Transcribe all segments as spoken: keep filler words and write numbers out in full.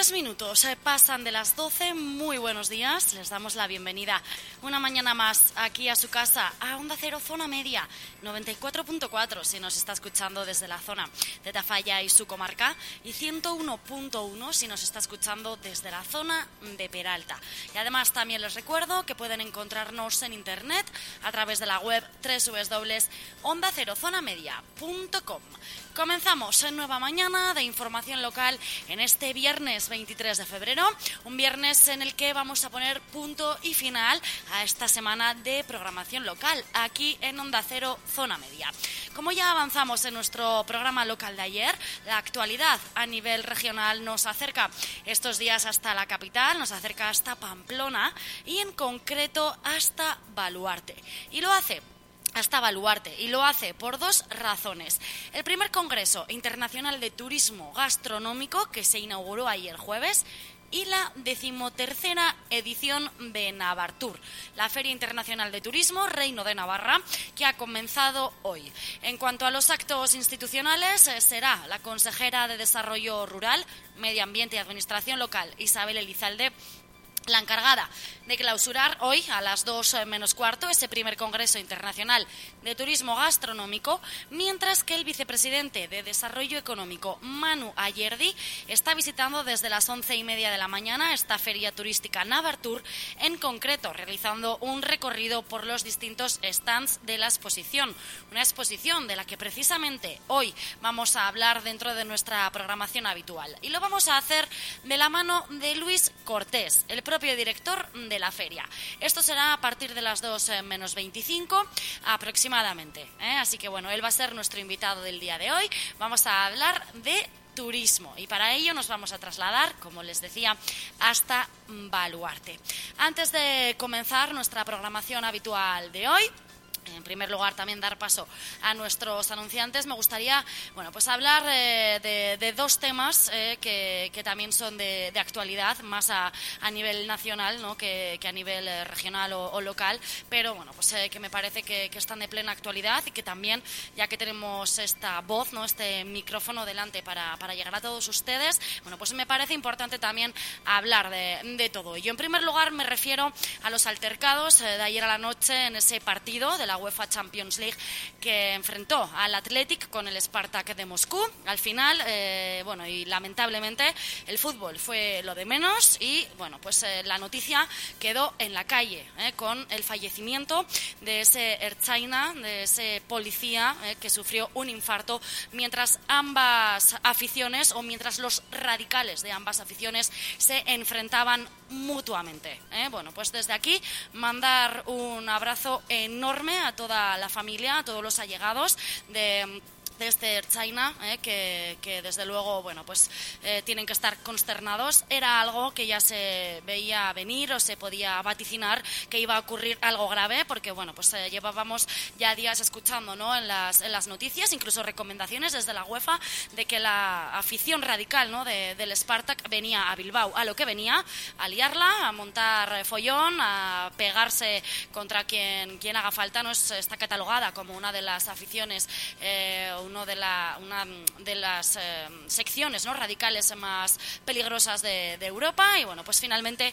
Tres minutos eh, pasan de las doce, muy buenos días, les damos la bienvenida una mañana más aquí a su casa, a Onda Cero Zona Media, noventa y cuatro punto cuatro si nos está escuchando desde la zona de Tafalla y su comarca, y ciento uno punto uno si nos está escuchando desde la zona de Peralta. Y además también les recuerdo que pueden encontrarnos en internet a través de la web doble u doble u doble u punto onda cero zona media punto com. Comenzamos en nueva mañana de información local en este viernes veintitrés de febrero, un viernes en el que vamos a poner punto y final a esta semana de programación local aquí en Onda Cero Zona Media. Como ya avanzamos en nuestro programa local de ayer, la actualidad a nivel regional nos acerca estos días hasta la capital, nos acerca hasta Pamplona y en concreto hasta Baluarte. Y lo hace hasta Baluarte, y lo hace por dos razones. El primer Congreso Internacional de Turismo Gastronómico, que se inauguró ayer jueves, y la decimotercera edición de Navartur, la Feria Internacional de Turismo Reino de Navarra, que ha comenzado hoy. En cuanto a los actos institucionales, será la consejera de Desarrollo Rural, Medio Ambiente y Administración Local, Isabel Elizalde, la encargada de clausurar hoy a las dos menos cuarto ese primer Congreso Internacional de Turismo Gastronómico, mientras que el vicepresidente de Desarrollo Económico, Manu Ayerdi, está visitando desde las once y media de la mañana esta feria turística Navartur, en concreto realizando un recorrido por los distintos stands de la exposición. Una exposición de la que precisamente hoy vamos a hablar dentro de nuestra programación habitual. Y lo vamos a hacer de la mano de Luis Cortés, el propio director de la feria. Esto será a partir de las dos menos veinticinco aproximadamente, ¿eh? Así que bueno, él va a ser nuestro invitado del día de hoy. Vamos a hablar de turismo y para ello nos vamos a trasladar, como les decía, hasta Baluarte. Antes de comenzar nuestra programación habitual de hoy, en primer lugar, también dar paso a nuestros anunciantes. Me gustaría, bueno, pues hablar eh, de, de dos temas eh, que, que también son de, de actualidad, más a, a nivel nacional, ¿no? que, que a nivel eh, regional o, o local, pero bueno, pues eh, que me parece que, que están de plena actualidad y que también, ya que tenemos esta voz, ¿no? este micrófono delante para, para llegar a todos ustedes, bueno, pues me parece importante también hablar de, de todo ello. En primer lugar, me refiero a los altercados eh, de ayer a la noche en ese partido de la UEFA Champions League que enfrentó al Athletic con el Spartak de Moscú. Al final, eh, bueno, y lamentablemente el fútbol fue lo de menos y, bueno, pues eh, la noticia quedó en la calle eh, con el fallecimiento de ese ertzaina, de ese policía eh, que sufrió un infarto mientras ambas aficiones o mientras los radicales de ambas aficiones se enfrentaban mutuamente. ¿eh? Bueno, pues desde aquí mandar un abrazo enorme a toda la familia, a todos los allegados de de este ertzaina, eh, que, que desde luego, bueno, pues eh, tienen que estar consternados. Era algo que ya se veía venir o se podía vaticinar que iba a ocurrir algo grave, porque bueno, pues eh, llevábamos ya días escuchando, ¿no? en las en las noticias, incluso recomendaciones desde la UEFA de que la afición radical, ¿no? de, del Spartak venía a Bilbao, a lo que venía, a liarla, a montar follón, a pegarse contra quien, quien haga falta. No es, está catalogada como una de las aficiones eh, uno de la, una de las eh, secciones, ¿no? radicales más peligrosas de, de Europa, y bueno, pues finalmente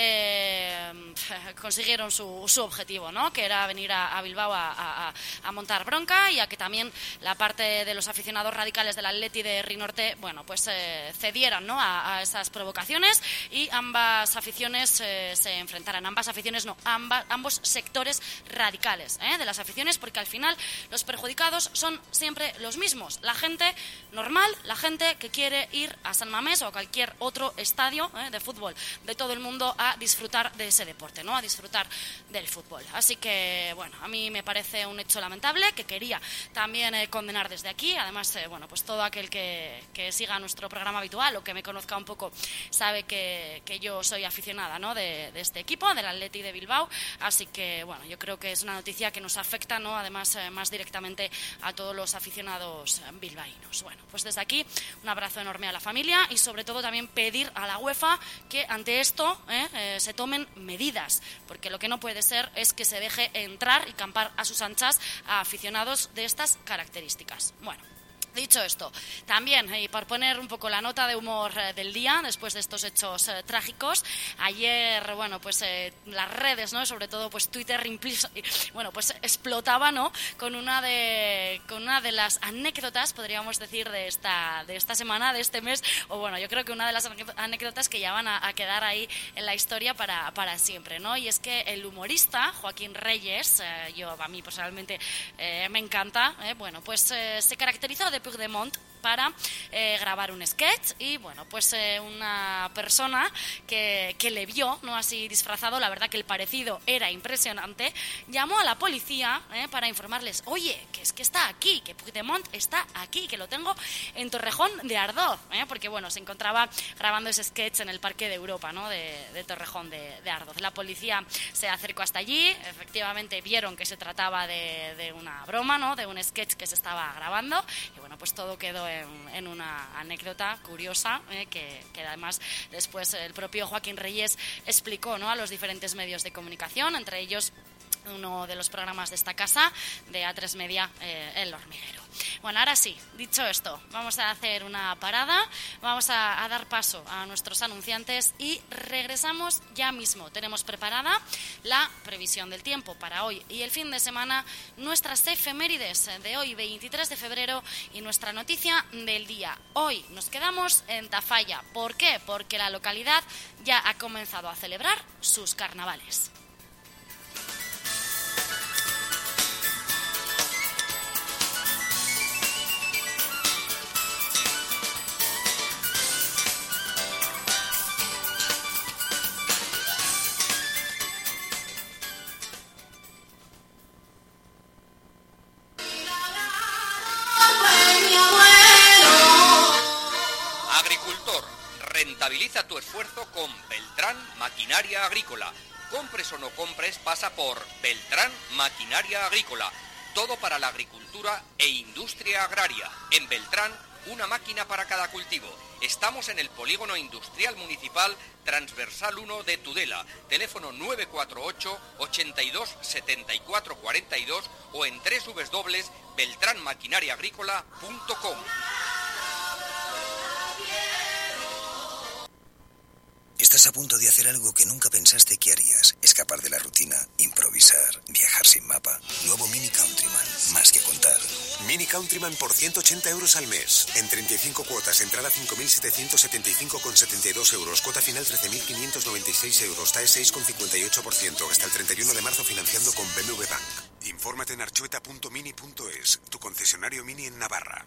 eh, consiguieron su, su objetivo, ¿no? que era venir a, a Bilbao a, a, a montar bronca, y a que también la parte de los aficionados radicales del Atleti de Rinorte, bueno, pues eh, cedieran, ¿no? a, a esas provocaciones y ambas aficiones eh, se enfrentaran. Ambas aficiones, no, amba, ambos sectores radicales ¿eh? de las aficiones, porque al final los perjudicados son siempre los mismos, la gente normal, la gente que quiere ir a San Mamés o a cualquier otro estadio eh, de fútbol de todo el mundo a disfrutar de ese deporte, ¿no? a disfrutar del fútbol. Así que, bueno, a mí me parece un hecho lamentable que quería también eh, condenar desde aquí. Además, eh, bueno, pues todo aquel que, que siga nuestro programa habitual o que me conozca un poco sabe que, que yo soy aficionada, ¿no? de, de este equipo, del Athletic de Bilbao. Así que, bueno, yo creo que es una noticia que nos afecta, ¿no? además eh, más directamente a todos los aficionados bilbaínos. Bueno, pues desde aquí un abrazo enorme a la familia y sobre todo también pedir a la UEFA que ante esto eh, eh, se tomen medidas, porque lo que no puede ser es que se deje entrar y campar a sus anchas a aficionados de estas características. Bueno, Dicho esto, también, y por poner un poco la nota de humor eh, del día, después de estos hechos eh, trágicos, ayer, bueno, pues eh, las redes, ¿no? Sobre todo, pues Twitter, bueno, pues explotaba, ¿no? Con una de, con una de las anécdotas, podríamos decir, de esta, de esta semana, de este mes, o bueno, yo creo que una de las anécdotas que ya van a, a quedar ahí en la historia para, para siempre, ¿no? Y es que el humorista Joaquín Reyes, eh, yo a mí personalmente eh, me encanta, eh, bueno, pues eh, se caracterizó de Puigdemont para eh, grabar un sketch y bueno, pues eh, una persona que, que le vio, no así disfrazado, la verdad que el parecido era impresionante, llamó a la policía eh, para informarles, oye, que es que está aquí, que Puigdemont está aquí, que lo tengo en Torrejón de Ardoz, eh, porque bueno, se encontraba grabando ese sketch en el Parque de Europa, ¿no? de, de Torrejón de, de Ardoz. La policía se acercó hasta allí, efectivamente vieron que se trataba de, de una broma, ¿no? De un sketch que se estaba grabando y bueno, pues todo quedó en, en una anécdota curiosa eh, que, que además después el propio Joaquín Reyes explicó, ¿no? A los diferentes medios de comunicación, entre ellos uno de los programas de esta casa, de A tres Media, eh, El Hormiguero. Bueno, ahora sí, dicho esto, vamos a hacer una parada, vamos a, a dar paso a nuestros anunciantes y regresamos ya mismo. Tenemos preparada la previsión del tiempo para hoy y el fin de semana, nuestras efemérides de hoy, veintitrés de febrero, y nuestra noticia del día. Hoy nos quedamos en Tafalla. ¿Por qué? Porque la localidad ya ha comenzado a celebrar sus carnavales. Rentabiliza tu esfuerzo con Beltrán Maquinaria Agrícola. Compres o no compres, pasa por Beltrán Maquinaria Agrícola. Todo para la agricultura e industria agraria. En Beltrán, una máquina para cada cultivo. Estamos en el Polígono Industrial Municipal Transversal uno de Tudela. Teléfono nueve cuatro ocho, ochenta y dos, setenta y cuatro cuarenta y dos o en doble u doble u doble u punto beltrán maquinaria agrícola punto com. Estás a punto de hacer algo que nunca pensaste que harías. Escapar de la rutina, improvisar, viajar sin mapa. Nuevo Mini Countryman, más que contar. Mini Countryman por ciento ochenta euros al mes. En treinta y cinco cuotas, entrada cinco mil setecientos setenta y cinco con setenta y dos euros. Cuota final trece mil quinientos noventa y seis euros. T A E seis con cincuenta y ocho por ciento. Hasta el treinta y uno de marzo financiando con B M W Bank. Infórmate en archueta punto mini punto es, tu concesionario Mini en Navarra.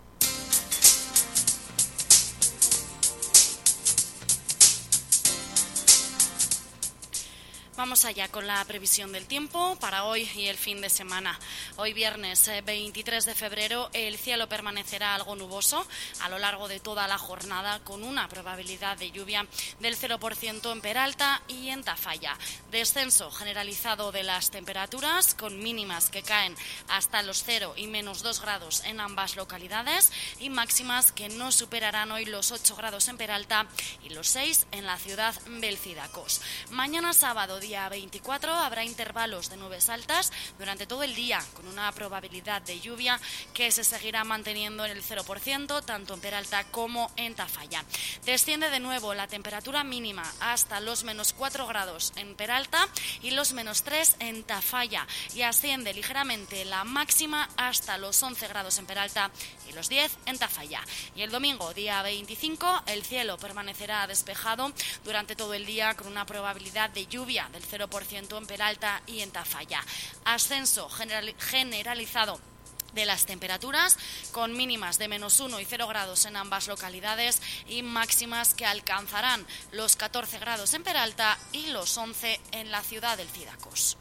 Vamos allá con la previsión del tiempo para hoy y el fin de semana. Hoy viernes veintitrés de febrero el cielo permanecerá algo nuboso a lo largo de toda la jornada con una probabilidad de lluvia del cero por ciento en Peralta y en Tafalla. Descenso generalizado de las temperaturas con mínimas que caen hasta los cero y menos dos grados en ambas localidades y máximas que no superarán hoy los ocho grados en Peralta y los seis en la ciudad del Cidacos. Mañana sábado, día veinticuatro, habrá intervalos de nubes altas durante todo el día, con una probabilidad de lluvia que se seguirá manteniendo en el cero por ciento, tanto en Peralta como en Tafalla. Desciende de nuevo la temperatura mínima hasta los menos cuatro grados en Peralta y los menos tres en Tafalla, y asciende ligeramente la máxima hasta los once grados en Peralta y los diez en Tafalla. Y el domingo, día veinticinco, el cielo permanecerá despejado durante todo el día con una probabilidad de lluvia del cero por ciento en Peralta y en Tafalla. Ascenso general, generalizado de las temperaturas, con mínimas de menos uno y cero grados en ambas localidades y máximas que alcanzarán los catorce grados en Peralta y los once en la ciudad del Cidacos.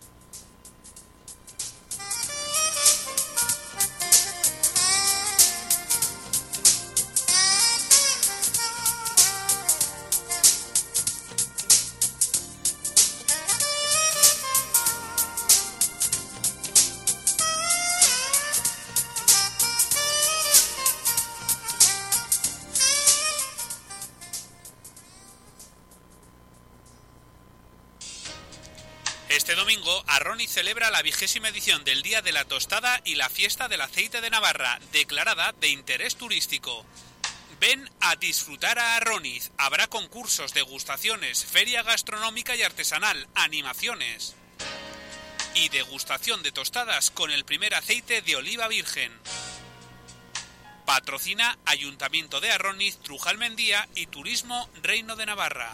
Este domingo, Arroniz celebra la vigésima edición del Día de la Tostada y la Fiesta del Aceite de Navarra, declarada de interés turístico. Ven a disfrutar a Arroniz. Habrá concursos, degustaciones, feria gastronómica y artesanal, animaciones y degustación de tostadas con el primer aceite de oliva virgen. Patrocina Ayuntamiento de Arroniz, Trujalmendía y Turismo Reino de Navarra.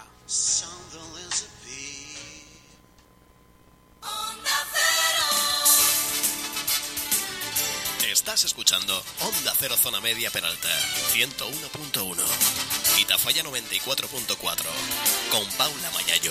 Estás escuchando Onda Cero Zona Media Peralta, ciento uno punto uno. Y Tafalla noventa y cuatro punto cuatro. Con Paula Mayayo.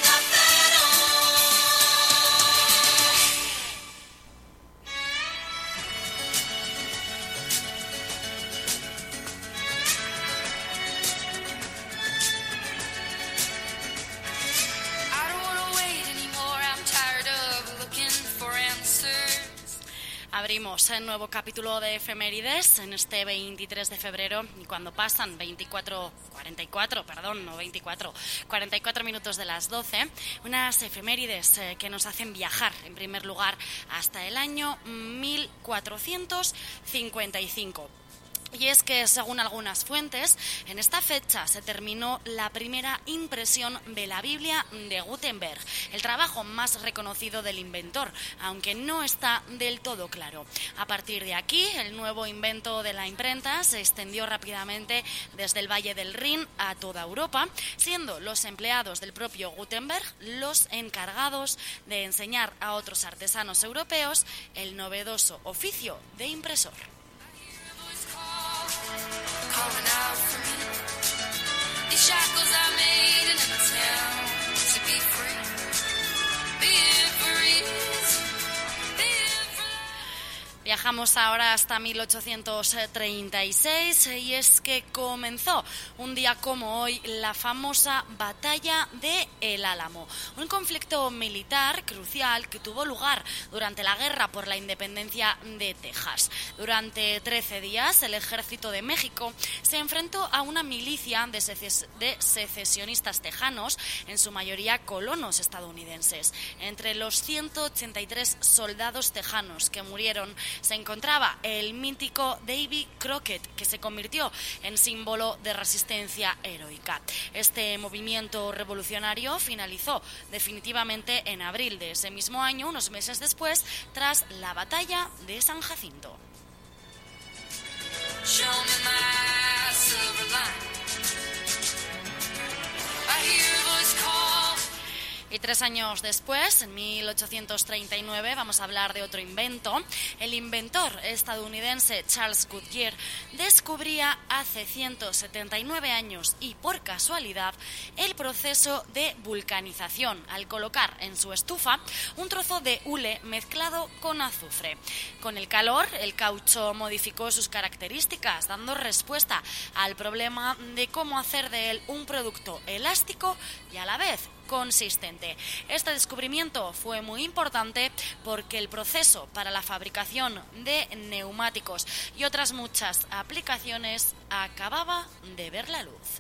Abrimos el nuevo capítulo de efemérides en este veintitrés de febrero y cuando pasan veinticuatro, cuarenta y cuatro, perdón, no veinticuatro, cuarenta y cuatro minutos de las doce, unas efemérides eh, que nos hacen viajar en primer lugar hasta el año mil cuatrocientos cincuenta y cinco. Y es que, según algunas fuentes, en esta fecha se terminó la primera impresión de la Biblia de Gutenberg, el trabajo más reconocido del inventor, aunque no está del todo claro. A partir de aquí, el nuevo invento de la imprenta se extendió rápidamente desde el Valle del Rin a toda Europa, siendo los empleados del propio Gutenberg los encargados de enseñar a otros artesanos europeos el novedoso oficio de impresor. Calling out for me. These shackles I made in an attempt to be free. Being free. Being free. Viajamos ahora hasta mil ochocientos treinta y seis y es que comenzó un día como hoy la famosa Batalla de El Álamo, un conflicto militar crucial que tuvo lugar durante la Guerra por la Independencia de Texas. Durante trece días el ejército de México se enfrentó a una milicia de, seces- de secesionistas tejanos, en su mayoría colonos estadounidenses. Entre los ciento ochenta y tres soldados tejanos que murieron se encontraba el mítico Davy Crockett, que se convirtió en símbolo de resistencia heroica. Este movimiento revolucionario finalizó definitivamente en abril de ese mismo año, unos meses después, tras la batalla de San Jacinto. Show me my silver line. I hear your voice call. Y tres años después, en mil ochocientos treinta y nueve, vamos a hablar de otro invento. El inventor estadounidense Charles Goodyear descubría hace ciento setenta y nueve años y por casualidad el proceso de vulcanización al colocar en su estufa un trozo de hule mezclado con azufre. Con el calor, el caucho modificó sus características, dando respuesta al problema de cómo hacer de él un producto elástico y a la vez consistente. Este descubrimiento fue muy importante porque el proceso para la fabricación de neumáticos y otras muchas aplicaciones acababa de ver la luz.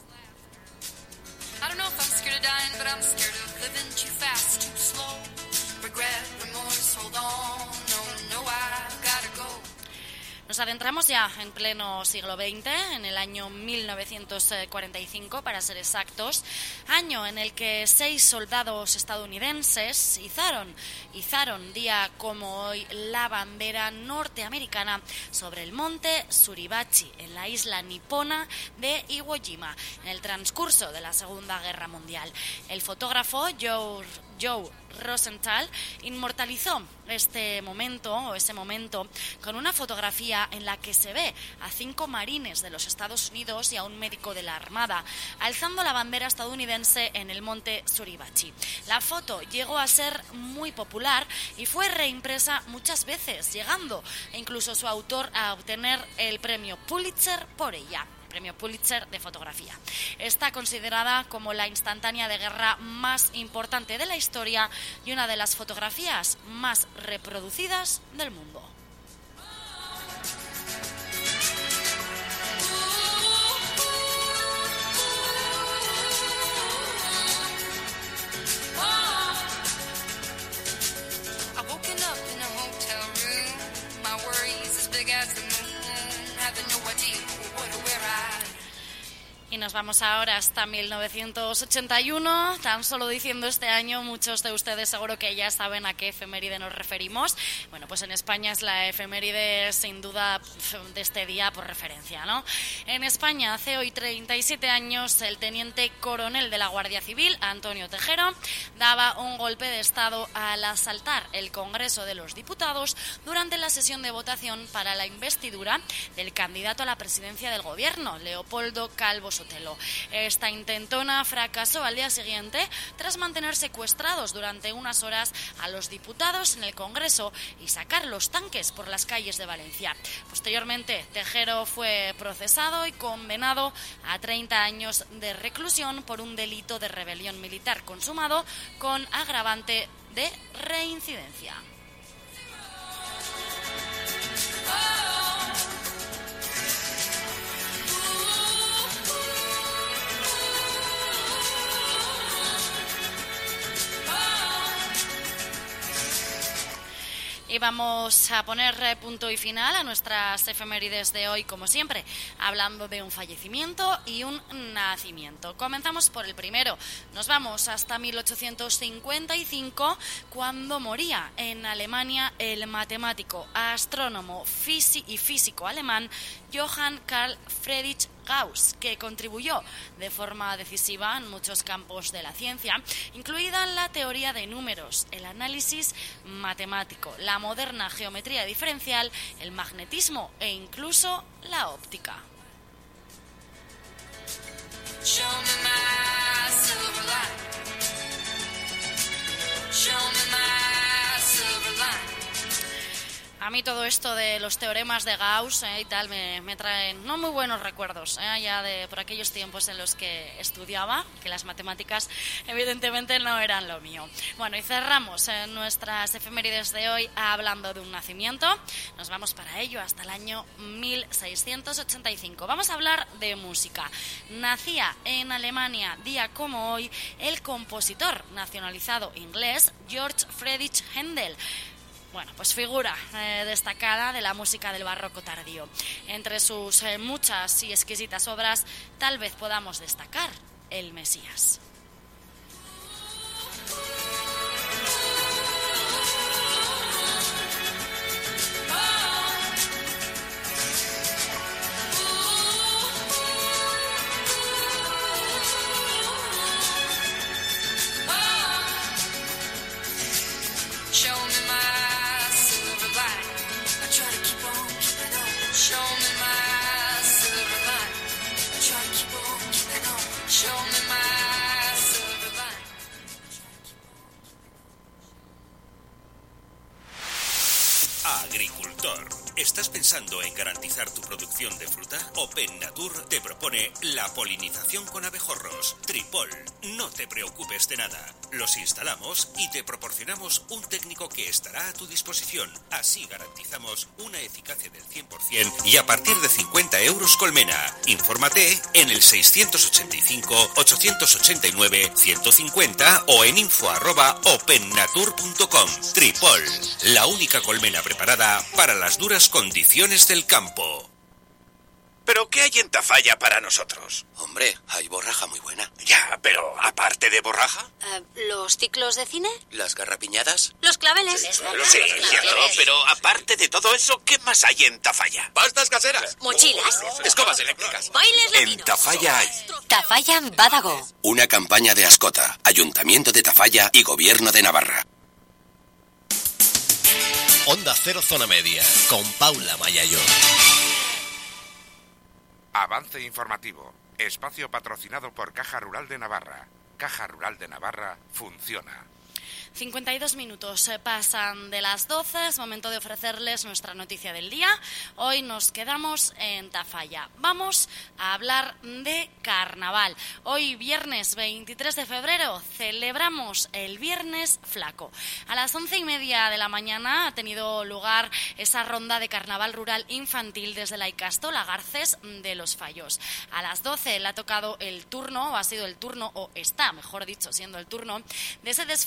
I don't know if I'm scared of dying, but I'm scared of living too fast, too slow. Regret, remorse, hold on, no, no, I've gotta go. Nos adentramos ya en pleno siglo veinte, en el año mil novecientos cuarenta y cinco, para ser exactos, año en el que seis soldados estadounidenses izaron, izaron día como hoy la bandera norteamericana sobre el monte Suribachi, en la isla nipona de Iwo Jima, en el transcurso de la Segunda Guerra Mundial. El fotógrafo Joe, Joe Rosenthal inmortalizó este momento o ese momento con una fotografía en la que se ve a cinco marines de los Estados Unidos y a un médico de la Armada alzando la bandera estadounidense en el monte Suribachi. La foto llegó a ser muy popular y fue reimpresa muchas veces, llegando incluso su autor a obtener el premio Pulitzer por ella. Premio Pulitzer de fotografía. Está considerada como la instantánea de guerra más importante de la historia y una de las fotografías más reproducidas del mundo. Y nos vamos ahora hasta mil novecientos ochenta y uno, tan solo diciendo este año, muchos de ustedes seguro que ya saben a qué efeméride nos referimos. Bueno, pues en España es la efeméride sin duda de este día por referencia, ¿no? En España hace hoy treinta y siete años el teniente coronel de la Guardia Civil, Antonio Tejero, daba un golpe de estado al asaltar el Congreso de los Diputados durante la sesión de votación para la investidura del candidato a la presidencia del gobierno, Leopoldo Calvo Sotelo. Esta intentona fracasó al día siguiente tras mantener secuestrados durante unas horas a los diputados en el Congreso y sacar los tanques por las calles de Valencia. Posteriormente, Tejero fue procesado y condenado a treinta años de reclusión por un delito de rebelión militar consumado con agravante de reincidencia. Y vamos a poner punto y final a nuestras efemérides de hoy, como siempre, hablando de un fallecimiento y un nacimiento. Comenzamos por el primero. Nos vamos hasta mil ochocientos cincuenta y cinco, cuando moría en Alemania el matemático, astrónomo fisi- y físico alemán Johann Carl Friedrich Gauss, que contribuyó de forma decisiva en muchos campos de la ciencia, incluida la teoría de números, el análisis matemático, la moderna geometría diferencial, el magnetismo e incluso la óptica. Show me my silver line. Show me my silver line. A mí todo esto de los teoremas de Gauss eh, y tal me, me traen no muy buenos recuerdos, eh, ya de por aquellos tiempos en los que estudiaba, que las matemáticas evidentemente no eran lo mío. Bueno, y cerramos eh, nuestras efemérides de hoy hablando de un nacimiento. Nos vamos para ello hasta el año mil seiscientos ochenta y cinco. Vamos a hablar de música. Nacía en Alemania, día como hoy, el compositor nacionalizado inglés George Friedrich Händel. Bueno, pues figura eh, destacada de la música del barroco tardío. Entre sus eh, muchas y exquisitas obras, tal vez podamos destacar El Mesías. Agricultor, ¿estás pensando en garantizar tu producción de fruta? Open Natur te propone la polinización con abejorros. Tripol, no te preocupes de nada. Los instalamos y te proporcionamos un técnico que estará a tu disposición. Así garantizamos una eficacia del cien por ciento y a partir de cincuenta euros colmena. Infórmate en el seiscientos ochenta y cinco, ochocientos ochenta y nueve, ciento cincuenta o en info arroba opennatur punto com. Tripol, la única colmena preparada para las duras condiciones del campo. ¿Pero qué hay en Tafalla para nosotros? Hombre, hay borraja muy buena. Ya, pero aparte de borraja... Uh, ¿Los ciclos de cine? ¿Las garrapiñadas? ¿Los claveles? Sí, sí, cierto, pero aparte de todo eso, ¿qué más hay en Tafalla? Pastas caseras. ¿Mochilas? Escobas eléctricas. ¿Bailes latinos? En Tafalla hay... Tafalla Badago. Una campaña de Ascota, Ayuntamiento de Tafalla y Gobierno de Navarra. Onda Cero Zona Media, con Paula Mayayo. Avance informativo. Espacio patrocinado por Caja Rural de Navarra. Caja Rural de Navarra funciona. cincuenta y dos minutos pasan de las doce, es momento de ofrecerles nuestra noticia del día. Hoy nos quedamos en Tafalla. Vamos a hablar de carnaval. Hoy, viernes veintitrés de febrero, celebramos el Viernes Flaco. A las once y media de la mañana ha tenido lugar esa ronda de carnaval rural infantil desde la Icastola Garces de Los Fallos. A las doce le ha tocado el turno, o ha sido el turno, o está, mejor dicho, siendo el turno, de ese desfile infantil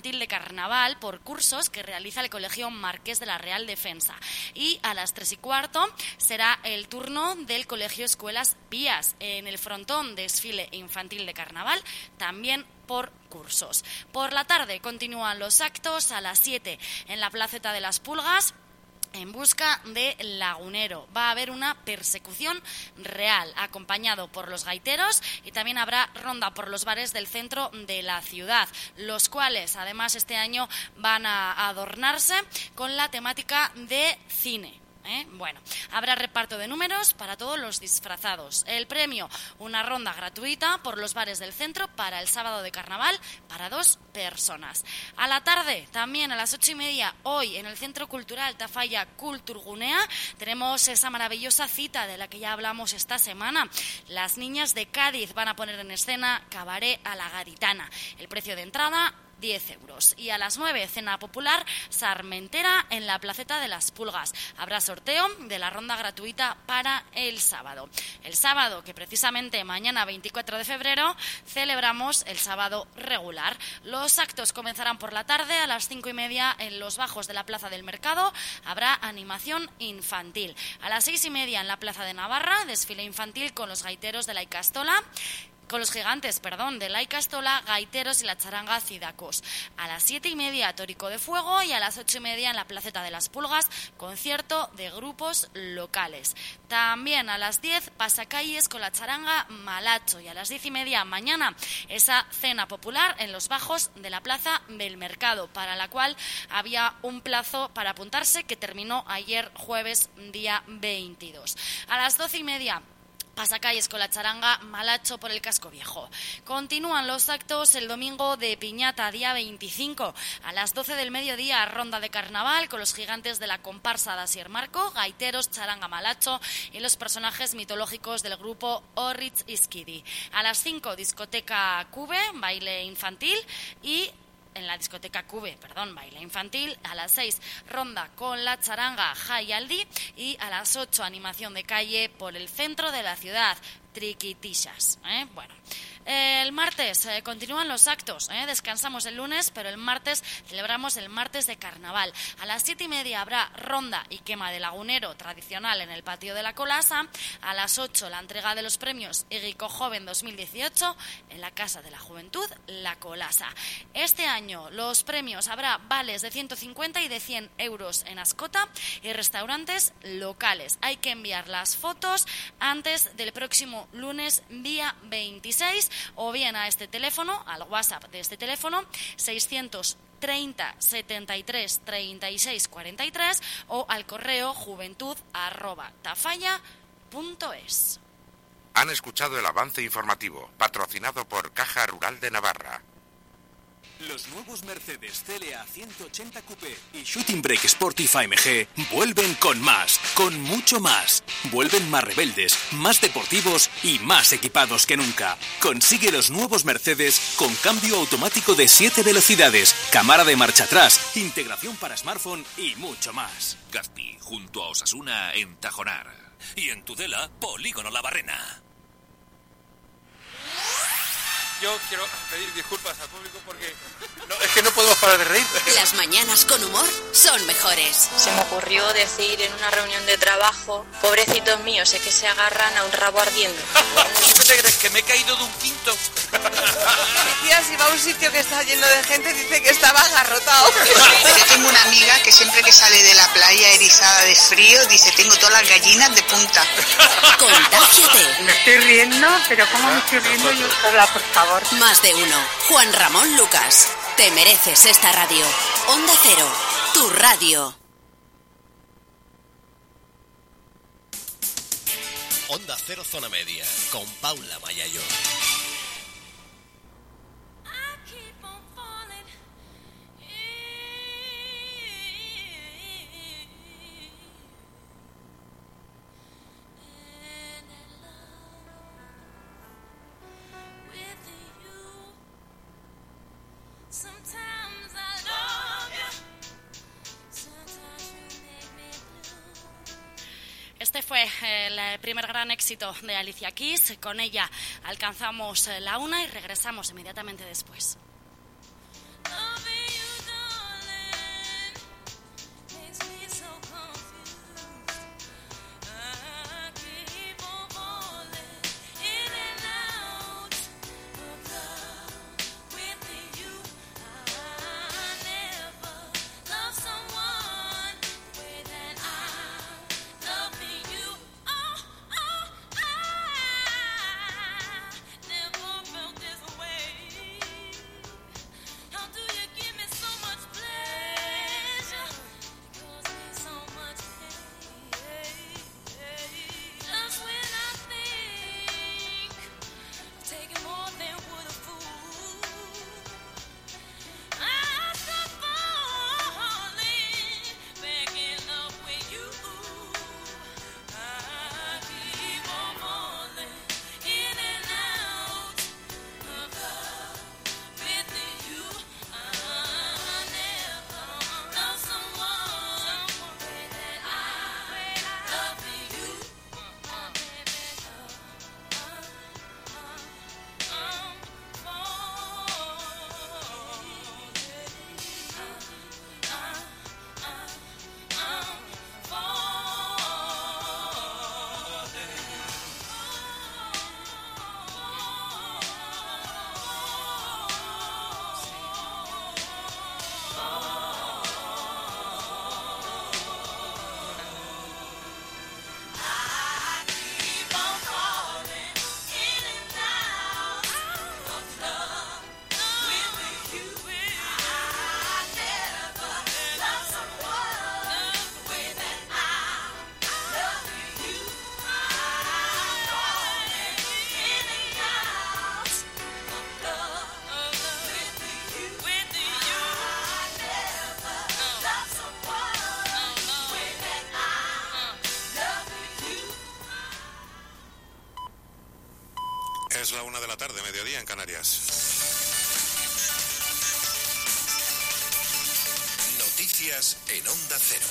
infantil de carnaval por cursos que realiza el Colegio Marqués de la Real Defensa. Y a las tres y cuarto será el turno del Colegio Escuelas Pías. En el frontón, desfile infantil de carnaval, también por cursos. Por la tarde continúan los actos a las siete en la Placeta de las Pulgas, en busca de Lagunero. Va a haber una persecución real, acompañado por los gaiteros, y también habrá ronda por los bares del centro de la ciudad, los cuales además este año van a adornarse con la temática de cine. ¿Eh? Bueno, habrá reparto de números para todos los disfrazados. El premio, una ronda gratuita por los bares del centro para el sábado de carnaval para dos personas. A la tarde, también a las ocho y media, hoy en el Centro Cultural Tafalla Kulturgunea, tenemos esa maravillosa cita de la que ya hablamos esta semana. Las niñas de Cádiz van a poner en escena Cabaret a la Garitana. El precio de entrada, diez euros. Y a las nueve, cena popular sarmentera en la Placeta de las Pulgas. Habrá sorteo de la ronda gratuita para el sábado. El sábado, que precisamente mañana veinticuatro de febrero, celebramos el sábado regular. Los actos comenzarán por la tarde a las cinco y media en los bajos de la Plaza del Mercado. Habrá animación infantil. A las seis y media en la Plaza de Navarra, desfile infantil con los gaiteros de la Icastola. Con los gigantes, perdón, de la Icastola, gaiteros y la charanga Cidacos. A las siete y media, Tórico de Fuego, y a las ocho y media en la Placeta de las Pulgas, concierto de grupos locales. También a las diez, pasacalles con la charanga Malacho, y a las diez y media mañana esa cena popular en los bajos de la Plaza del Mercado, para la cual había un plazo para apuntarse que terminó ayer jueves día veintidós. A las doce y media, pasacalles con la charanga Malacho por el Casco Viejo. Continúan los actos el domingo de Piñata, día veinticinco. A las doce del mediodía, ronda de carnaval con los gigantes de la comparsa de Asier Marco, gaiteros, charanga Malacho y los personajes mitológicos del grupo Orritz Izquidi. A las cinco, discoteca Cube, baile infantil, y en la discoteca Cube, perdón, baile infantil. A las seis, ronda con la charanga Jai Aldi, y a las ocho, animación de calle por el centro de la ciudad, Triquitixas. ¿eh? Bueno, eh, el martes eh, continúan los actos. ¿eh? Descansamos el lunes, pero el martes celebramos el martes de carnaval. A las siete y media habrá ronda y quema de lagunero tradicional en el patio de la Colasa. A las ocho, la entrega de los premios Iguico Joven dos mil dieciocho en la Casa de la Juventud, la Colasa. Este año los premios habrá vales de ciento cincuenta y de cien euros en Ascota y restaurantes locales. Hay que enviar las fotos antes del próximo lunes día veintiséis, o bien a este teléfono, al WhatsApp de este teléfono, seiscientos treinta, setenta y tres, treinta y seis, cuarenta y tres, o al correo juventud arroba tafalla punto es. Han escuchado el avance informativo, patrocinado por Caja Rural de Navarra. Los nuevos Mercedes C L A ciento ochenta Coupé y Shooting Brake Sportif A M G vuelven con más, con mucho más. Vuelven más rebeldes, más deportivos y más equipados que nunca. Consigue los nuevos Mercedes con cambio automático de siete velocidades, cámara de marcha atrás, integración para smartphone y mucho más. Gazpi, junto a Osasuna en Tajonar. Y en Tudela, Polígono La Barrena. Yo quiero pedir disculpas al público porque no, es que no podemos parar de reír. Las mañanas con humor son mejores. Se me ocurrió decir en una reunión de trabajo, pobrecitos míos, es que se agarran a un rabo ardiendo. ¿Qué te crees? ¿Que me he caído de un quinto? Mi tía, si va a un sitio que está lleno de gente, dice que estaba agarrotado. Yo tengo una amiga que siempre que sale de la playa erizada de frío, dice, tengo todas las gallinas de punta. Contágiate. Me estoy riendo, pero ¿cómo me estoy riendo yo sola, por favor? Más de uno. Juan Ramón Lucas. Te mereces esta radio. Onda Cero, tu radio. Onda Cero Zona Media, con Paula Mayayo. Este fue el primer gran éxito de Alicia Keys. Con ella alcanzamos la una y regresamos inmediatamente después. Es la una de la tarde, mediodía en Canarias. Noticias en Onda Cero.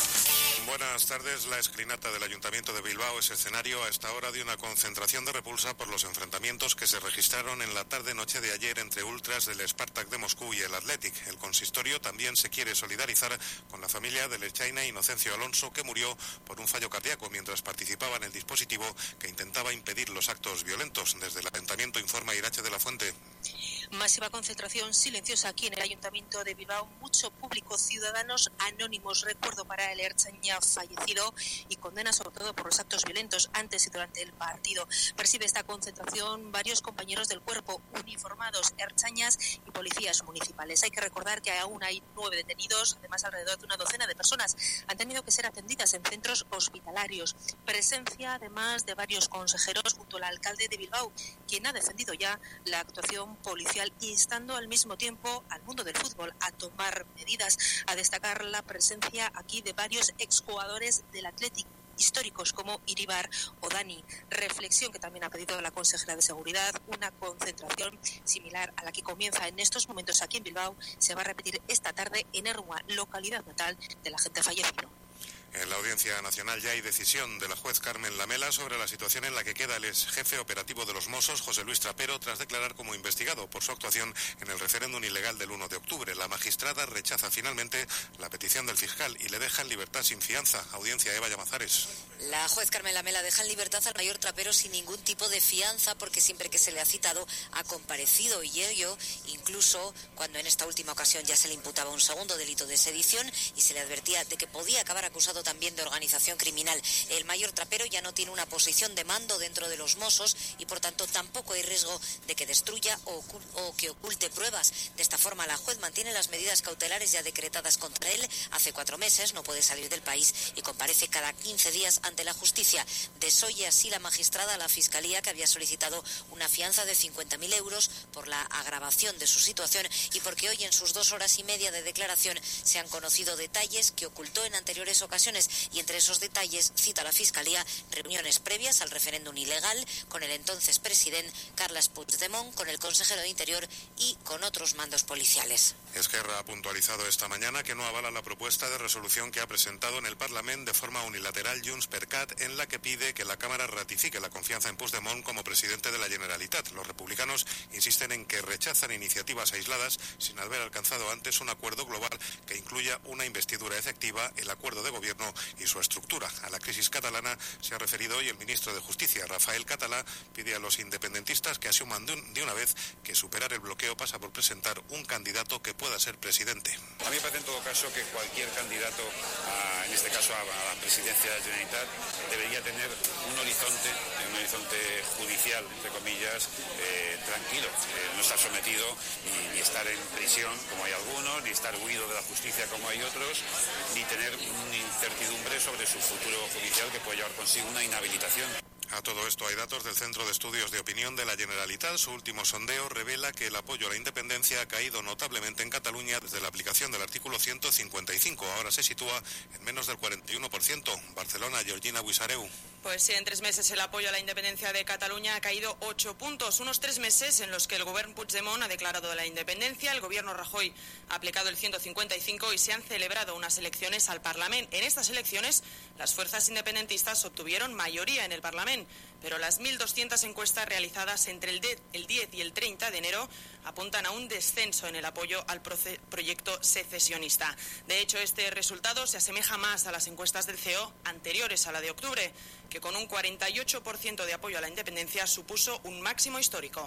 Buenas tardes. La escrinata del Ayuntamiento de Bilbao es escenario a esta hora de una concentración de repulsa por los enfrentamientos que se registraron en la tarde-noche de ayer entre ultras del Spartak de Moscú y el Athletic. El consistorio también se quiere solidarizar con la familia del Ertzaina Inocencio Alonso, que murió por un fallo cardíaco mientras participaba en el dispositivo que intentaba impedir los actos violentos. Desde el Ayuntamiento informa Irache de la Fuente. Masiva concentración silenciosa aquí en el Ayuntamiento de Bilbao. Mucho público, ciudadanos anónimos. Recuerdo para el Ertzaina fallecido y condena sobre todo por los actos violentos antes y durante el partido. Percibe esta concentración varios compañeros del cuerpo, uniformados, ertzainas y policías municipales. Hay que recordar que aún hay nueve detenidos, además alrededor de una docena de personas han tenido que ser atendidas en centros hospitalarios. Presencia además de varios consejeros junto al alcalde de Bilbao, quien ha defendido ya la actuación policial, instando al mismo tiempo al mundo del fútbol a tomar medidas, a destacar la presencia aquí de varios exjugadores del Athletic históricos como Iribar o Dani. Reflexión que también ha pedido la consejera de Seguridad. Una concentración similar a la que comienza en estos momentos aquí en Bilbao se va a repetir esta tarde en Ermua, localidad natal del agente fallecido. En la Audiencia Nacional ya hay decisión de la juez Carmen Lamela sobre la situación en la que queda el ex jefe operativo de los Mossos, José Luis Trapero, tras declarar como investigado por su actuación en el referéndum ilegal del uno de octubre. La magistrada rechaza finalmente la petición del fiscal y le deja en libertad sin fianza. Audiencia Eva Llamazares. La juez Carmen Lamela deja en libertad al mayor Trapero sin ningún tipo de fianza, porque siempre que se le ha citado ha comparecido, y ello incluso cuando en esta última ocasión ya se le imputaba un segundo delito de sedición y se le advertía de que podía acabar acusado también de organización criminal. El mayor Trapero ya no tiene una posición de mando dentro de los Mossos y por tanto tampoco hay riesgo de que destruya o, ocul- o que oculte pruebas. De esta forma la juez mantiene las medidas cautelares ya decretadas contra él. Hace cuatro meses no puede salir del país y comparece cada quince días ante la justicia. Desoye así la magistrada a la Fiscalía, que había solicitado una fianza de cincuenta mil euros por la agravación de su situación y porque hoy en sus dos horas y media de declaración se han conocido detalles que ocultó en anteriores ocasiones, y entre esos detalles cita la Fiscalía reuniones previas al referéndum ilegal con el entonces presidente Carles Puigdemont, con el consejero de Interior y con otros mandos policiales. Esquerra ha puntualizado esta mañana que no avala la propuesta de resolución que ha presentado en el Parlamento de forma unilateral Junts per Cat, en la que pide que la Cámara ratifique la confianza en Puigdemont como presidente de la Generalitat. Los republicanos insisten en que rechazan iniciativas aisladas sin haber alcanzado antes un acuerdo global que incluya una investidura efectiva, el acuerdo de gobierno y su estructura. A la crisis catalana se ha referido hoy el ministro de Justicia, Rafael Català. Pide a los independentistas que asuman de, un, de una vez que superar el bloqueo pasa por presentar un candidato que pueda ser presidente. A mí me parece en todo caso que cualquier candidato, a, en este caso a, a la presidencia de la Generalitat, debería tener un horizonte, un horizonte judicial, entre comillas, eh, tranquilo, eh, no estar sometido ni, ni estar en prisión, como hay algunos, ni estar huido de la justicia, como hay otros, ni tener una incertidumbre sobre su futuro judicial que puede llevar consigo una inhabilitación. A todo esto hay datos del Centro de Estudios de Opinión de la Generalitat. Su último sondeo revela que el apoyo a la independencia ha caído notablemente en Cataluña desde la aplicación del artículo ciento cincuenta y cinco. Ahora se sitúa en menos del cuarenta y uno por ciento. Barcelona, Georgina Buisareu. Pues sí, en tres meses el apoyo a la independencia de Cataluña ha caído ocho puntos. Unos tres meses en los que el gobierno Puigdemont ha declarado la independencia, el gobierno Rajoy ha aplicado el ciento cincuenta y cinco y se han celebrado unas elecciones al Parlamento. En estas elecciones, las fuerzas independentistas obtuvieron mayoría en el Parlamento, pero las mil doscientas encuestas realizadas entre el diez y el treinta de enero apuntan a un descenso en el apoyo al proyecto secesionista. De hecho, este resultado se asemeja más a las encuestas del C E O anteriores a la de octubre, que con un cuarenta y ocho por ciento de apoyo a la independencia supuso un máximo histórico.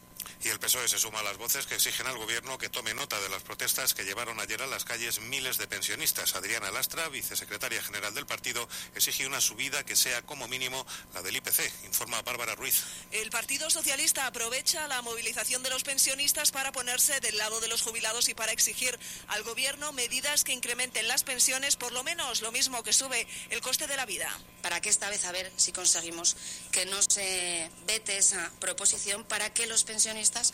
Y el P S O E se suma a las voces que exigen al Gobierno que tome nota de las protestas que llevaron ayer a las calles miles de pensionistas. Adriana Lastra, vicesecretaria general del partido, exige una subida que sea como mínimo la del I P C. Informa Bárbara Ruiz. El Partido Socialista aprovecha la movilización de los pensionistas para ponerse del lado de los jubilados y para exigir al Gobierno medidas que incrementen las pensiones por lo menos lo mismo que sube el coste de la vida. Para que esta vez a ver si conseguimos que no se vete esa proposición, para que los pensionistas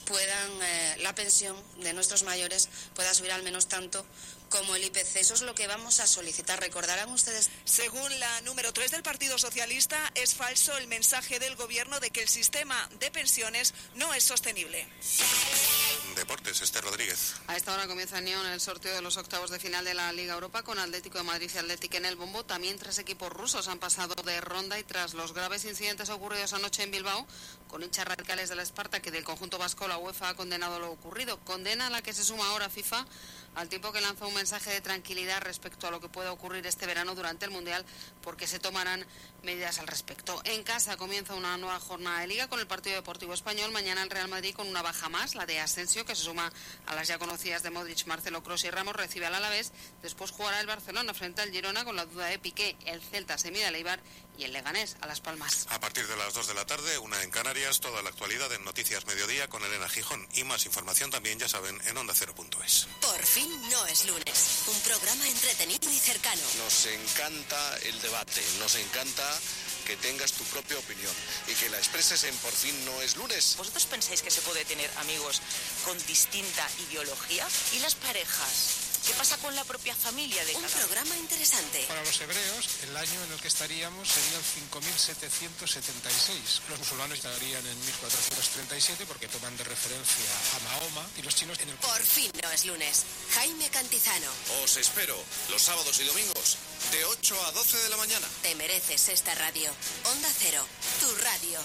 puedan, eh, la pensión de nuestros mayores pueda subir al menos tanto como el I P C. Eso es lo que vamos a solicitar. Recordarán ustedes. Según la número tres del Partido Socialista, es falso el mensaje del Gobierno de que el sistema de pensiones no es sostenible. Deportes, Esther Rodríguez. A esta hora comienza en Nyon el sorteo de los octavos de final de la Liga Europa con Atlético de Madrid y Atlético en el bombo. También tres equipos rusos han pasado de ronda y tras los graves incidentes ocurridos anoche en Bilbao, con hinchas radicales del Spartak y del conjunto vasco, la UEFA ha condenado lo ocurrido. Condena a la que se suma ahora FIFA, al tiempo que lanza un mensaje de tranquilidad respecto a lo que pueda ocurrir este verano durante el Mundial, porque se tomarán medidas al respecto. En casa comienza una nueva jornada de Liga con el Partido Deportivo Español. Mañana el Real Madrid con una baja más, la de Asensio, que se suma a las ya conocidas de Modric, Marcelo, Kroos y Ramos, recibe al Alavés. Después jugará el Barcelona frente al Girona con la duda de Piqué. El Celta se mide al Eibar y el Leganés a Las Palmas. A partir de las dos de la tarde, una en Canarias, toda la actualidad en Noticias Mediodía con Elena Gijón. Y más información también, ya saben, en onda cero punto es. Por fin no es lunes. Un programa entretenido y cercano. Nos encanta el debate, nos encanta que tengas tu propia opinión y que la expreses en Por fin no es lunes. ¿Vosotros pensáis que se puede tener amigos con distinta ideología? ¿Y las parejas? ¿Qué pasa con la propia familia de cada uno? Un programa interesante. Para los hebreos, el año en el que estaríamos sería el cinco mil setecientos setenta y seis. Los musulmanes estarían en mil cuatrocientos treinta y siete porque toman de referencia a Mahoma, y los chinos en el... Por fin no es lunes. Jaime Cantizano. Os espero los sábados y domingos de ocho a doce de la mañana. Te mereces esta radio. Onda Cero, tu radio.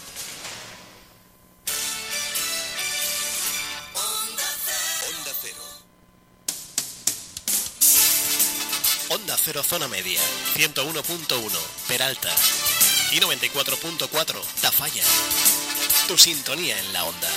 Onda Cero. Onda Cero Zona Media, ciento uno punto uno Peralta y noventa y cuatro punto cuatro Tafalla. Tu sintonía en la onda.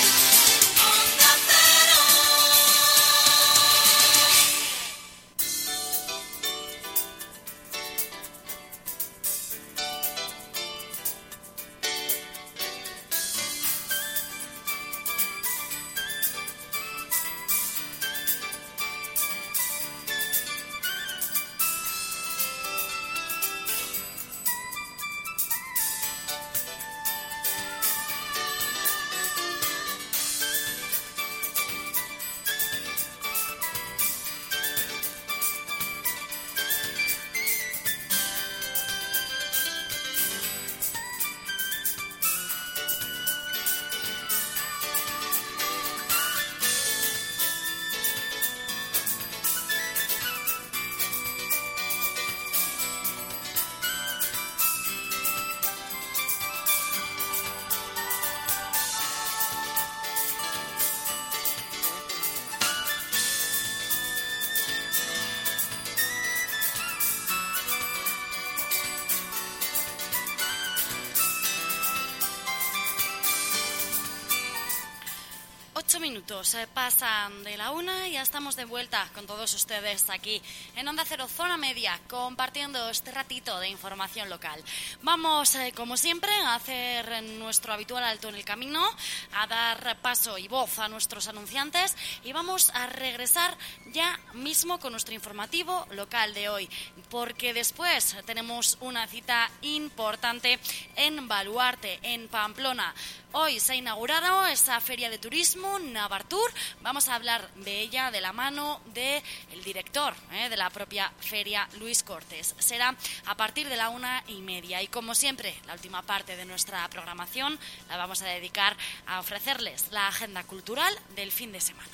Ocho minutos eh, pasan de la una y ya estamos de vuelta con todos ustedes aquí en Onda Cero Zona Media, compartiendo este ratito de información local. Vamos, eh, como siempre, a hacer nuestro habitual alto en el camino, a dar paso y voz a nuestros anunciantes y vamos a regresar ya mismo con nuestro informativo local de hoy, porque después tenemos una cita importante en Baluarte, en Pamplona. Hoy se ha inaugurado esa feria de turismo, Navartur. Vamos a hablar de ella de la mano del director eh, de la propia feria, Luis Cortés. Será a partir de la una y media. Y como siempre, la última parte de nuestra programación la vamos a dedicar a ofrecerles la agenda cultural del fin de semana.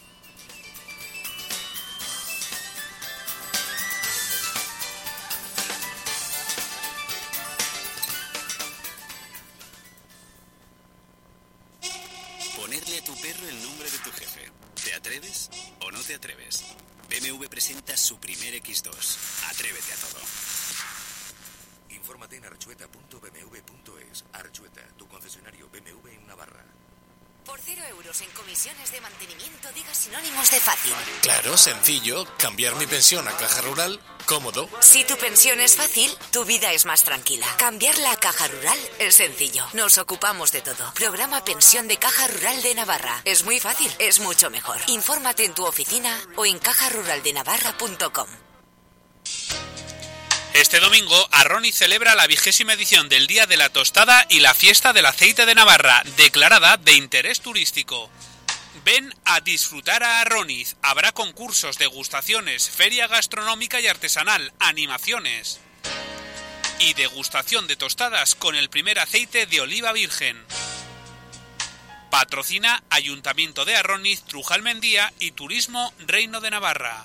Ponerle a tu perro el nombre de tu jefe. ¿Te atreves o no te atreves? B M W presenta su primer equis dos. Atrévete a todo. Infórmate en archueta punto b m w punto es. Archueta, tu concesionario B M W en Navarra. Por cero euros en comisiones de mantenimiento, diga sinónimos de fácil. Claro, sencillo. Cambiar mi pensión a Caja Rural, cómodo. Si tu pensión es fácil, tu vida es más tranquila. Cambiarla a Caja Rural es sencillo. Nos ocupamos de todo. Programa Pensión de Caja Rural de Navarra. Es muy fácil, es mucho mejor. Infórmate en tu oficina o en caja rural de navarra punto com. Este domingo, Arroniz celebra la vigésima edición del Día de la Tostada y la Fiesta del Aceite de Navarra, declarada de interés turístico. Ven a disfrutar a Arroniz. Habrá concursos, degustaciones, feria gastronómica y artesanal, animaciones y degustación de tostadas con el primer aceite de oliva virgen. Patrocina Ayuntamiento de Arroniz, Trujal Mendía y Turismo Reino de Navarra.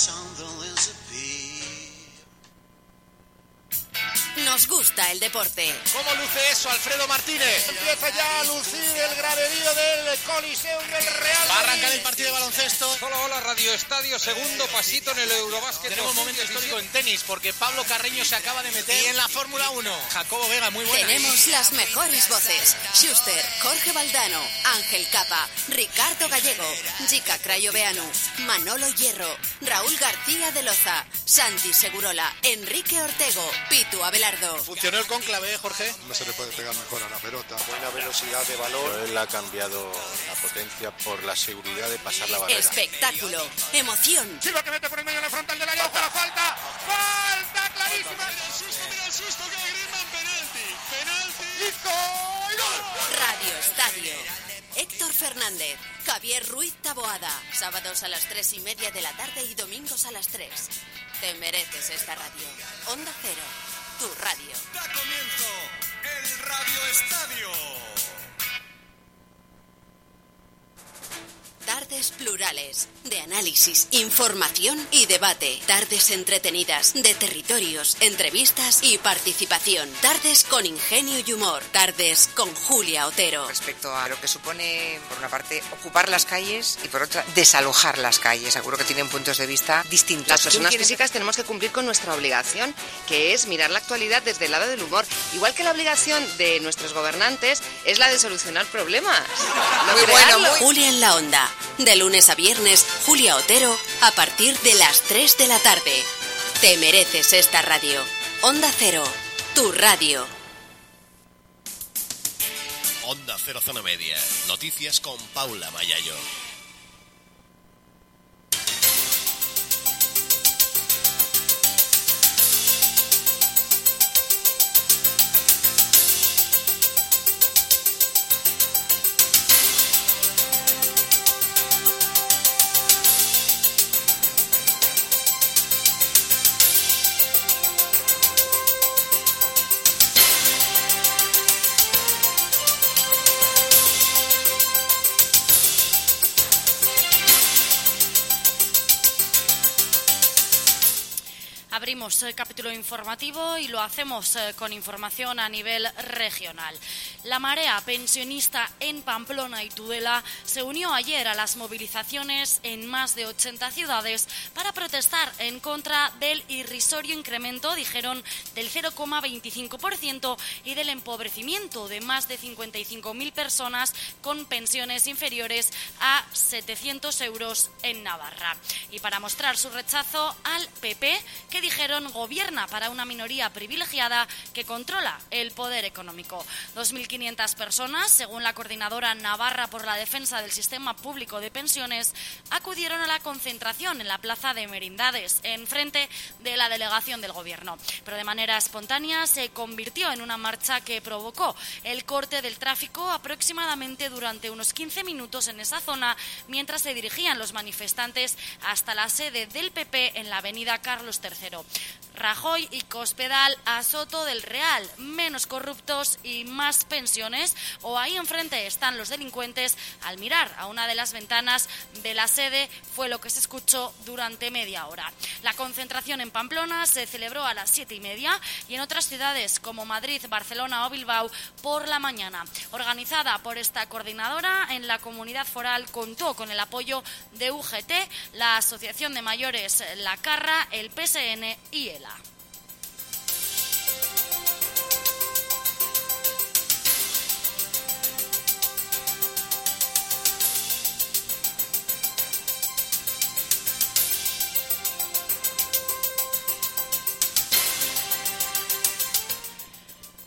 Nos gusta el deporte. ¿Cómo luce eso, Alfredo Martínez? Empieza ya a lucir el graderío del Coliseum del Real Madrid. Va a arrancar el partido de baloncesto. Hola, hola, Radio Estadio, segundo pasito en el Eurobásquet. Tenemos un momento histórico en tenis, porque Pablo Carreño se acaba de meter. Y en la Fórmula uno, Jacobo Vega, muy buena. Tenemos las mejores voces. Schuster, Jorge Valdano, Ángel Capa, Ricardo Gallego, Jica Crayoveanu, Manolo Hierro, Raúl García de Loza, Santi Segurola, Enrique Ortego, Pitu Abelardo. ¿Funcionó el conclave, Jorge? No se le puede pegar mejor a la pelota. Buena velocidad de balón. Él ha cambiado la potencia por la seguridad de pasar la barrera. Espectáculo, emoción. Silva que mete por el medio de la frontal del área, ojo la falta. ¡Falta clarísima! Mira el susto, mira el susto que hay Griezmann, penalti. Penalti. ¡Listo! Radio Estadio. Héctor Fernández, Javier Ruiz Taboada. Sábados a las tres y media de la tarde y domingos a las tres. Te mereces esta radio. Onda Cero, tu radio. Da comienzo el Radio Estadio. Tardes plurales, de análisis, información y debate. Tardes entretenidas, de territorios, entrevistas y participación. Tardes con ingenio y humor. Tardes con Julia Otero. Respecto a lo que supone, por una parte, ocupar las calles y por otra, desalojar las calles. Seguro que tienen puntos de vista distintos. Las personas físicas tenemos que cumplir con nuestra obligación, que es mirar la actualidad desde el lado del humor. Igual que la obligación de nuestros gobernantes es la de solucionar problemas. Muy bueno, muy... Julia en la Onda. De lunes a viernes, Julia Otero, a partir de las tres de la tarde. Te mereces esta radio. Onda Cero, tu radio. Onda Cero Zona Media. Noticias con Paula Mayayo. Abrimos el capítulo informativo y lo hacemos eh, con información a nivel regional. La marea pensionista en Pamplona y Tudela se unió ayer a las movilizaciones en más de ochenta ciudades para protestar en contra del irrisorio incremento, dijeron, del cero coma veinticinco por ciento y del empobrecimiento de más de cincuenta y cinco mil personas con pensiones inferiores a setecientos euros en Navarra. Y para mostrar su rechazo al P P, que dijeron gobierna para una minoría privilegiada que controla el poder económico. dos mil quinientas personas, según la Coordinadora Navarra por la Defensa del Sistema Público de Pensiones, acudieron a la concentración en la Plaza de Merindades, enfrente de la delegación del Gobierno. Pero de manera espontánea se convirtió en una marcha que provocó el corte del tráfico aproximadamente durante unos quince minutos en esa zona, mientras se dirigían los manifestantes hasta la sede del P P en la avenida Carlos tercero. Rajoy y Cospedal a Soto del Real, menos corruptos y más pensiones, o ahí enfrente están los delincuentes. Al mirar a una de las ventanas de la sede fue lo que se escuchó durante media hora. La concentración en Pamplona se celebró a las siete y media y en otras ciudades como Madrid, Barcelona o Bilbao por la mañana. Organizada por esta coordinadora, en la comunidad foral contó con el apoyo de U G T, la Asociación de Mayores La Carra, el P S N y ELA.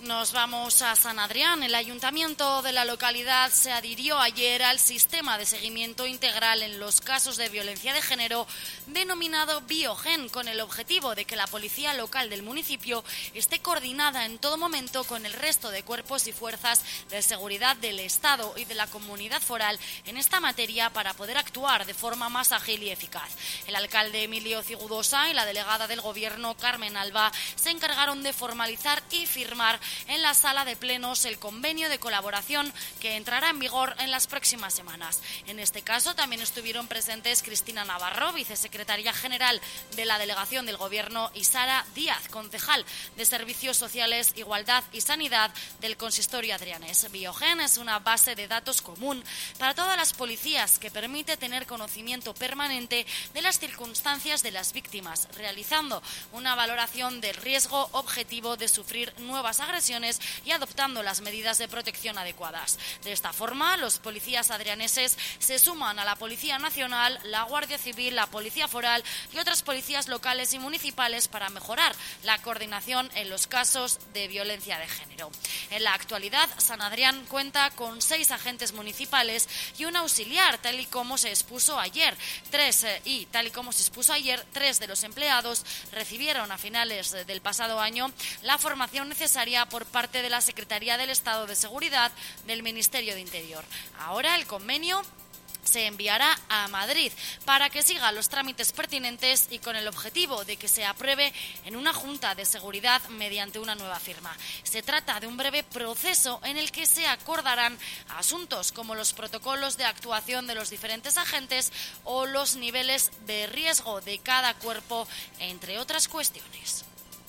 Nos vamos a San Adrián. El ayuntamiento de la localidad se adhirió ayer al sistema de seguimiento integral en los casos de violencia de género denominado Biogen, con el objetivo de que la policía local del municipio esté coordinada en todo momento con el resto de cuerpos y fuerzas de seguridad del Estado y de la comunidad foral en esta materia para poder actuar de forma más ágil y eficaz. El alcalde Emilio Cigudosa y la delegada del Gobierno Carmen Alba se encargaron de formalizar y firmar en la sala de plenos el convenio de colaboración que entrará en vigor en las próximas semanas. En este caso también estuvieron presentes Cristina Navarro, vicesecretaria general de la Delegación del Gobierno, y Sara Díaz, concejal de Servicios Sociales, Igualdad y Sanidad del Consistorio Adrianés. Biogen es una base de datos común para todas las policías que permite tener conocimiento permanente de las circunstancias de las víctimas, realizando una valoración del riesgo objetivo de sufrir nuevas agresiones y adoptando las medidas de protección adecuadas. De esta forma, los policías adrianeses se suman a la Policía Nacional, la Guardia Civil, la Policía Foral y otras policías locales y municipales para mejorar la coordinación en los casos de violencia de género. En la actualidad, San Adrián cuenta con seis agentes municipales y un auxiliar, tal y como se expuso ayer. Tres eh, y tal y como se expuso ayer, tres de los empleados recibieron a finales del pasado año la formación necesaria por parte de la Secretaría del Estado de Seguridad del Ministerio de Interior. Ahora el convenio se enviará a Madrid para que siga los trámites pertinentes y con el objetivo de que se apruebe en una Junta de Seguridad mediante una nueva firma. Se trata de un breve proceso en el que se acordarán asuntos como los protocolos de actuación de los diferentes agentes o los niveles de riesgo de cada cuerpo, entre otras cuestiones.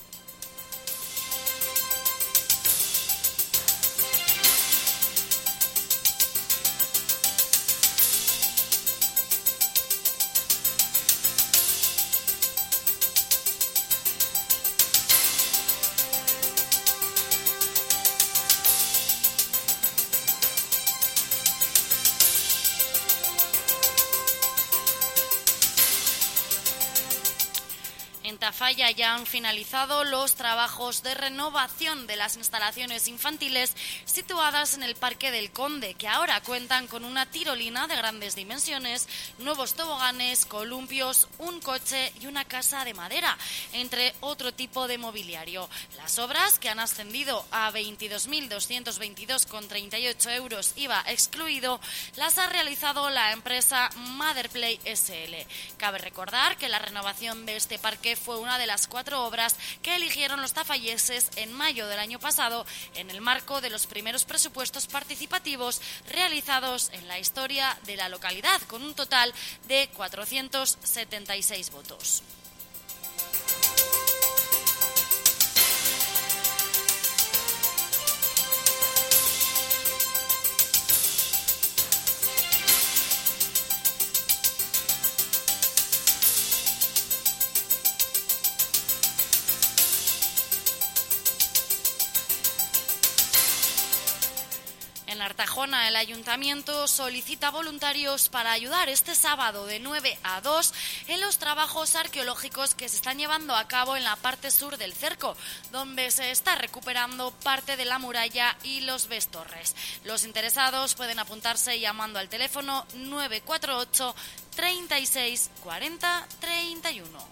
En Tafalla ya han finalizado los trabajos de renovación de las instalaciones infantiles situadas en el Parque del Conde, que ahora cuentan con una tirolina de grandes dimensiones, nuevos toboganes, columpios, un coche y una casa de madera, entre otro tipo de mobiliario. Las obras, que han ascendido a veintidós mil doscientos veintidós coma treinta y ocho euros I V A excluido, las ha realizado la empresa Motherplay S L. Cabe recordar que la renovación de este parque fue una de las cuatro obras que eligieron los tafalleses en mayo del año pasado en el marco de los primeros presupuestos participativos realizados en la historia de la localidad, con un total de cuatrocientos setenta y seis votos. En Artajona, el ayuntamiento solicita voluntarios para ayudar este sábado de nueve a dos en los trabajos arqueológicos que se están llevando a cabo en la parte sur del cerco, donde se está recuperando parte de la muralla y los vestorres. Los interesados pueden apuntarse llamando al teléfono nueve cuatro ocho, treinta y seis, cuarenta, treinta y uno.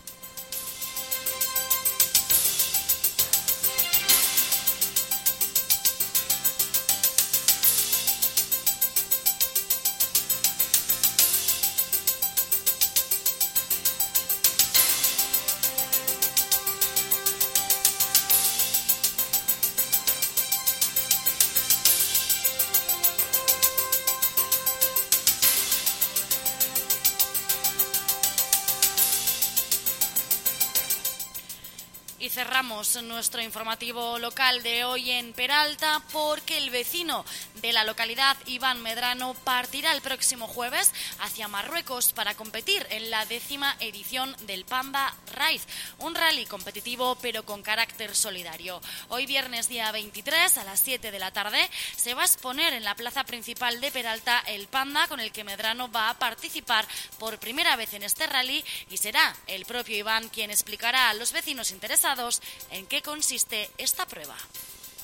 Y cerramos nuestro informativo local de hoy en Peralta porque el vecino de la localidad, Iván Medrano, partirá el próximo jueves hacia Marruecos para competir en la décima edición del Panda Ride, un rally competitivo pero con carácter solidario. Hoy viernes día veintitrés a las siete de la tarde se va a exponer en la plaza principal de Peralta el Panda con el que Medrano va a participar por primera vez en este rally y será el propio Iván quien explicará a los vecinos interesados en qué consiste esta prueba.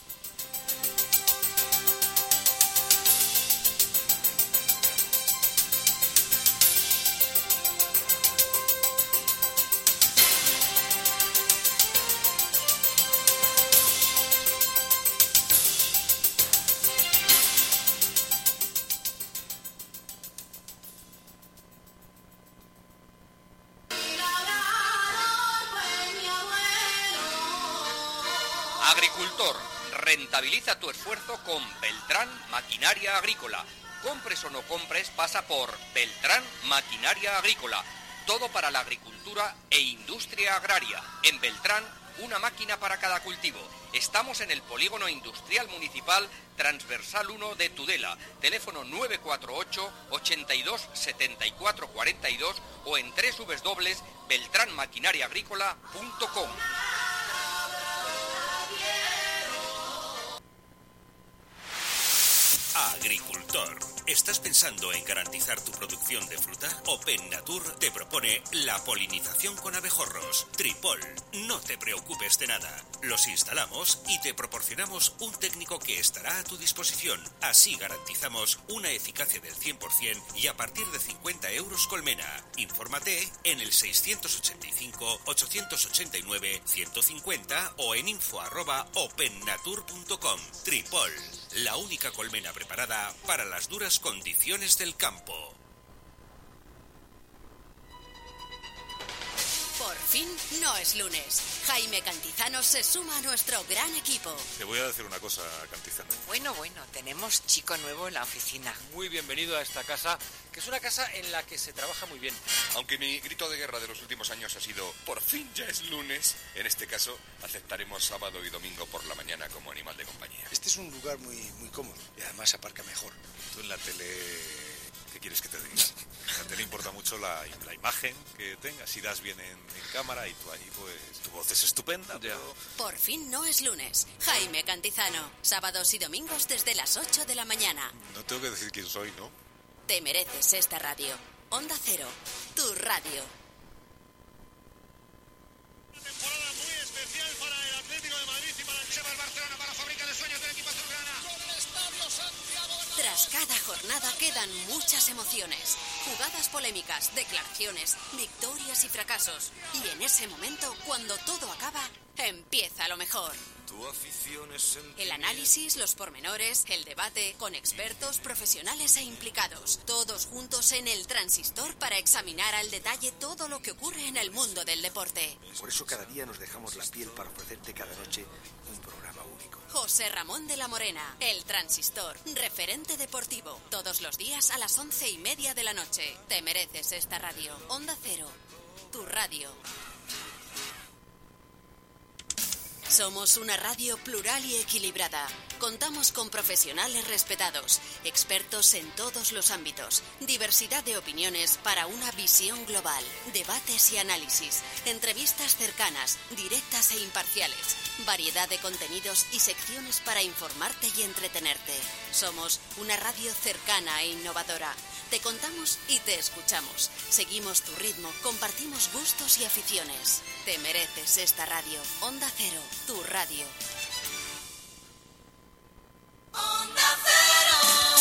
Agricultor, rentabiliza tu esfuerzo con Beltrán Maquinaria Agrícola. Compres o no compres, pasa por Beltrán Maquinaria Agrícola. Todo para la agricultura e industria agraria. En Beltrán, una máquina para cada cultivo. Estamos en el Polígono Industrial Municipal Transversal uno de Tudela. Teléfono nueve cuatro ocho, ochenta y dos, setenta y cuatro cuarenta y dos o en doble u doble u doble u punto beltrán maquinaria agrícola punto com. Agricultor, ¿estás pensando en garantizar tu producción de fruta? Open Natur te propone la polinización con abejorros. Tripol, no te preocupes de nada. Los instalamos y te proporcionamos un técnico que estará a tu disposición. Así garantizamos una eficacia del cien por ciento y a partir de cincuenta euros colmena. Infórmate en el seiscientos ochenta y cinco, ochocientos ochenta y nueve, ciento cincuenta o en info arroba opennatur punto com. Tripol, la única colmena preparada para las duras condiciones del campo. Por fin no es lunes. Jaime Cantizano se suma a nuestro gran equipo. Te voy a decir una cosa, Cantizano. Bueno, bueno, tenemos chico nuevo en la oficina. Muy bienvenido a esta casa, que es una casa en la que se trabaja muy bien. Aunque mi grito de guerra de los últimos años ha sido por fin ya es lunes, en este caso aceptaremos sábado y domingo por la mañana como animal de compañía. Este es un lugar muy, muy cómodo y además aparca mejor. Tú en la tele... ¿Qué quieres que te diga? A la tele importa mucho la, la imagen que tengas, si das bien en, en cámara y tú ahí pues tu voz es estupenda. Pero... Por fin no es lunes. Jaime Cantizano, sábados y domingos desde las ocho de la mañana. No tengo que decir quién soy, ¿no? Te mereces esta radio. Onda Cero, tu radio. Una temporada muy especial para el Atlético de Madrid y para el Chivas Barcelona, para Fábrica de Sueños del equipo azulgrana. Con el Estadio Santiago. Tras cada jornada quedan muchas emociones, jugadas polémicas, declaraciones, victorias y fracasos. Y en ese momento, cuando todo acaba, empieza lo mejor. Tu afición es el análisis, los pormenores, el debate, con expertos, profesionales e implicados. Todos juntos en el Transistor para examinar al detalle todo lo que ocurre en el mundo del deporte. Por eso cada día nos dejamos la piel para ofrecerte cada noche un programa único. José Ramón de la Morena, el Transistor, referente deportivo. Todos los días a las once y media de la noche. Te mereces esta radio. Onda Cero, tu radio. Somos una radio plural y equilibrada. Contamos con profesionales respetados, expertos en todos los ámbitos, diversidad de opiniones para una visión global, debates y análisis, entrevistas cercanas, directas e imparciales, variedad de contenidos y secciones para informarte y entretenerte. Somos una radio cercana e innovadora. Te contamos y te escuchamos. Seguimos tu ritmo, compartimos gustos y aficiones. Te mereces esta radio. Onda Cero, tu radio. Onda Cero.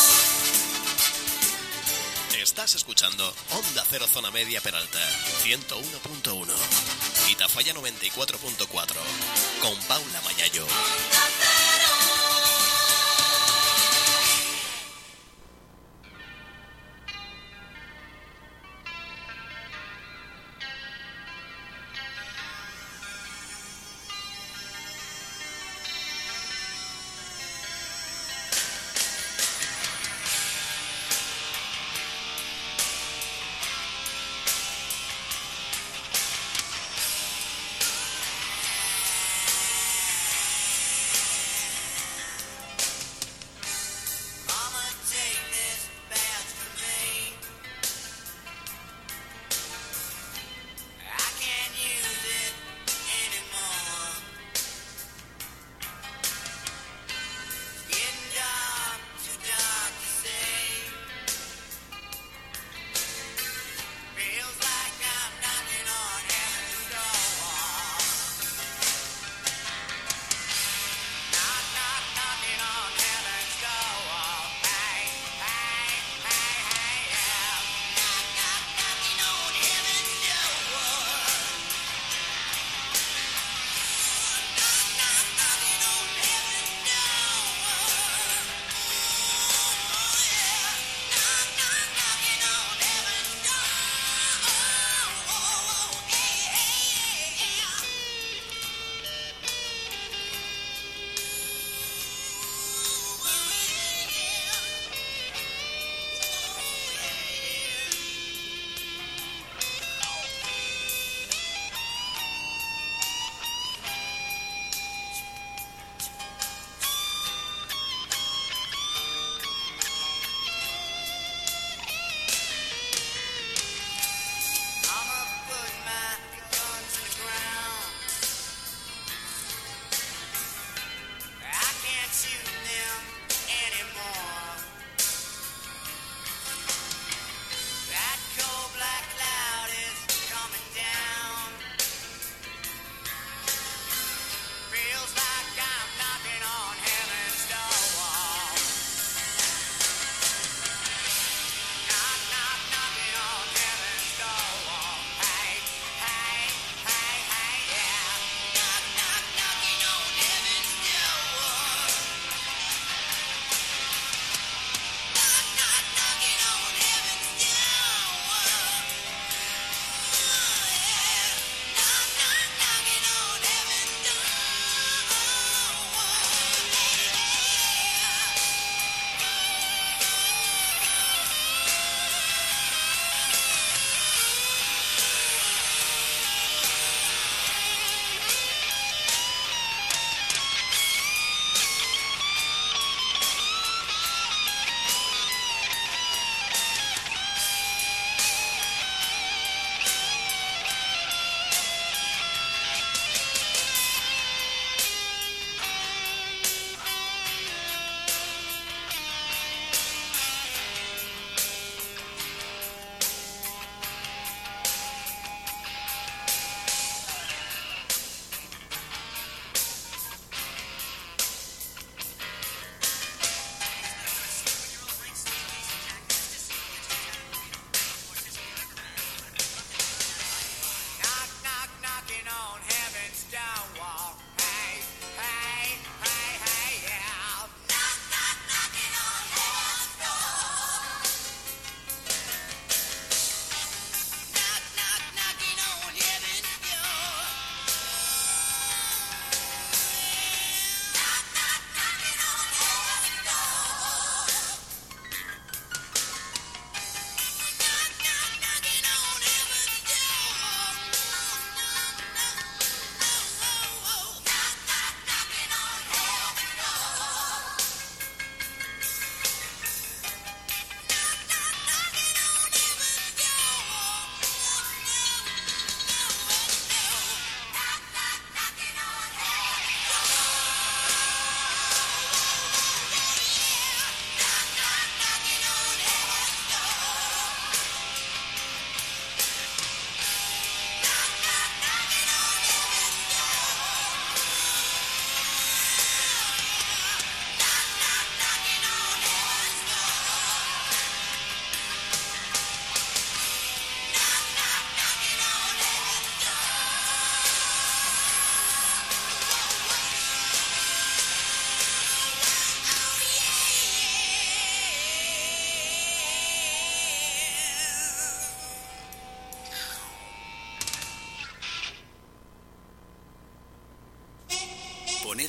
Estás escuchando Onda Cero Zona Media Peralta, ciento uno punto uno. Y Tafalla noventa y cuatro punto cuatro. Con Paula Mayayo. Onda Cero.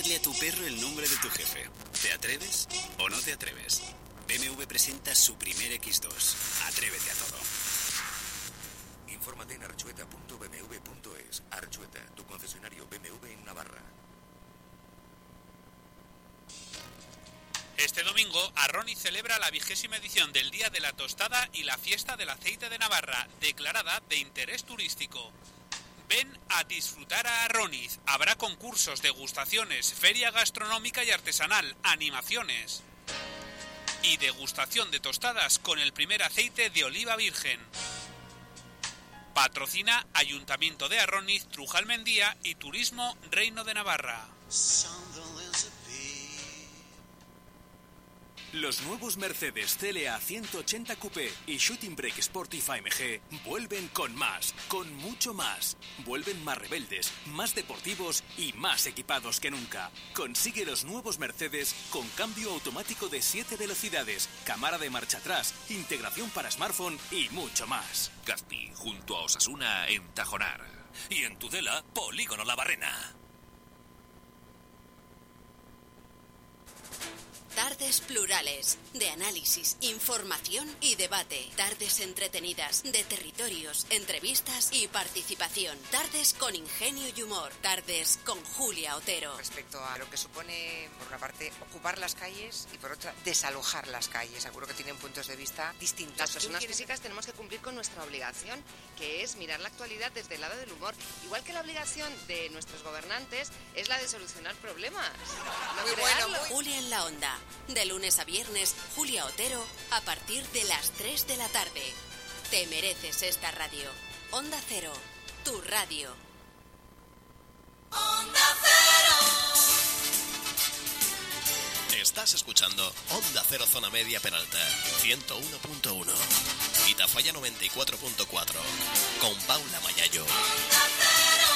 ponerle a tu perro el nombre de tu jefe. ¿Te atreves o no te atreves? B M W presenta su primer equis dos. Atrévete a todo. Infórmate en archueta punto b m w punto es. Archueta, tu concesionario B M W en Navarra. Este domingo, Arroniz celebra la vigésima edición del Día de la Tostada y la Fiesta del Aceite de Navarra, declarada de interés turístico. Ven a disfrutar a Arroniz. Habrá concursos, degustaciones, feria gastronómica y artesanal, animaciones y degustación de tostadas con el primer aceite de oliva virgen. Patrocina Ayuntamiento de Arroniz, Trujalmendía y Turismo Reino de Navarra. Los nuevos Mercedes C L A ciento ochenta Coupé y Shooting Brake Sportif A M G vuelven con más, con mucho más. Vuelven más rebeldes, más deportivos y más equipados que nunca. Consigue los nuevos Mercedes con cambio automático de siete velocidades, cámara de marcha atrás, integración para smartphone y mucho más. Gazpi, junto a Osasuna en Tajonar. Y en Tudela, Polígono La Barrena. Tardes plurales, de análisis, información y debate. Tardes entretenidas, de territorios, entrevistas y participación. Tardes con ingenio y humor. Tardes con Julia Otero. Respecto a lo que supone, por una parte, ocupar las calles y por otra, desalojar las calles. Seguro que tienen puntos de vista distintos. Las personas físicas tenemos que cumplir con nuestra obligación, que es mirar la actualidad desde el lado del humor. Igual que la obligación de nuestros gobernantes es la de solucionar problemas. No Muy crearlos. bueno, Julia en la Onda. De lunes a viernes, Julia Otero, a partir de las tres de la tarde. Te mereces esta radio. Onda Cero, tu radio. Onda Cero. Estás escuchando Onda Cero Zona Media Peralta, ciento uno punto uno. Y Tafalla noventa y cuatro punto cuatro. Con Paula Mayayo. Onda Cero.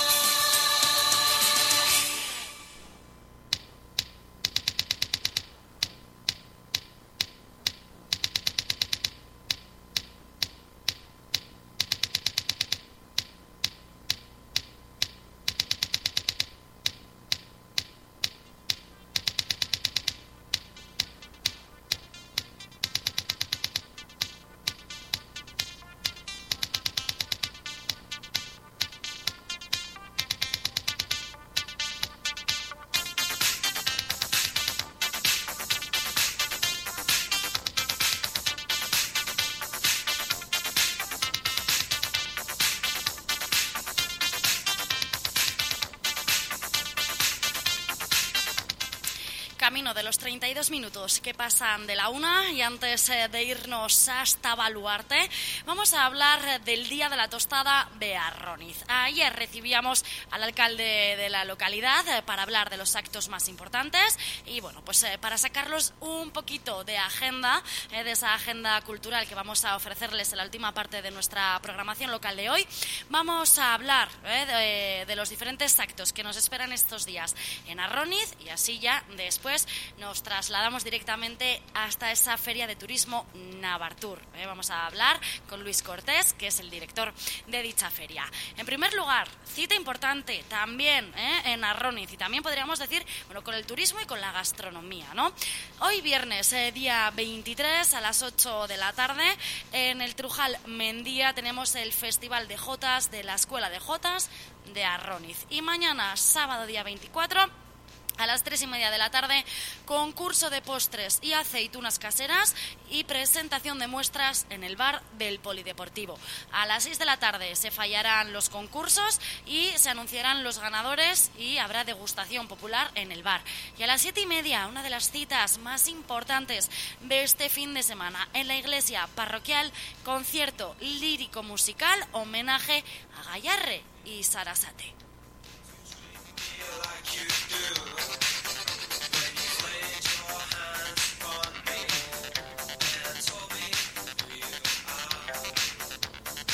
Camino de los treinta y dos minutos que pasan de la una, y antes de irnos hasta Baluarte, vamos a hablar del Día de la Tostada de Arroniz. Ayer recibíamos al alcalde de la localidad para hablar de los actos más importantes y, bueno, pues para sacarlos un poquito de agenda, de esa agenda cultural que vamos a ofrecerles en la última parte de nuestra programación local de hoy, vamos a hablar de, de los diferentes actos que nos esperan estos días en Arroniz, y así ya después nos trasladamos directamente hasta esa feria de turismo Navartur. ¿eh? Vamos a hablar con Luis Cortés, que es el director de dicha feria. En primer lugar, cita importante también ¿eh? en Arroniz, y también podríamos decir, bueno, con el turismo y con la gastronomía, ¿no? Hoy viernes, eh, día veintitrés, a las ocho de la tarde, en el Trujal Mendía tenemos el Festival de Jotas de la Escuela de Jotas de Arroniz. Y mañana, sábado, día veinticuatro, a las tres y media de la tarde, concurso de postres y aceitunas caseras y presentación de muestras en el bar del Polideportivo. A las seis de la tarde se fallarán los concursos y se anunciarán los ganadores y habrá degustación popular en el bar. Y a las siete y media, una de las citas más importantes de este fin de semana, en la iglesia parroquial, concierto lírico musical, homenaje a Gayarre y Sarasate.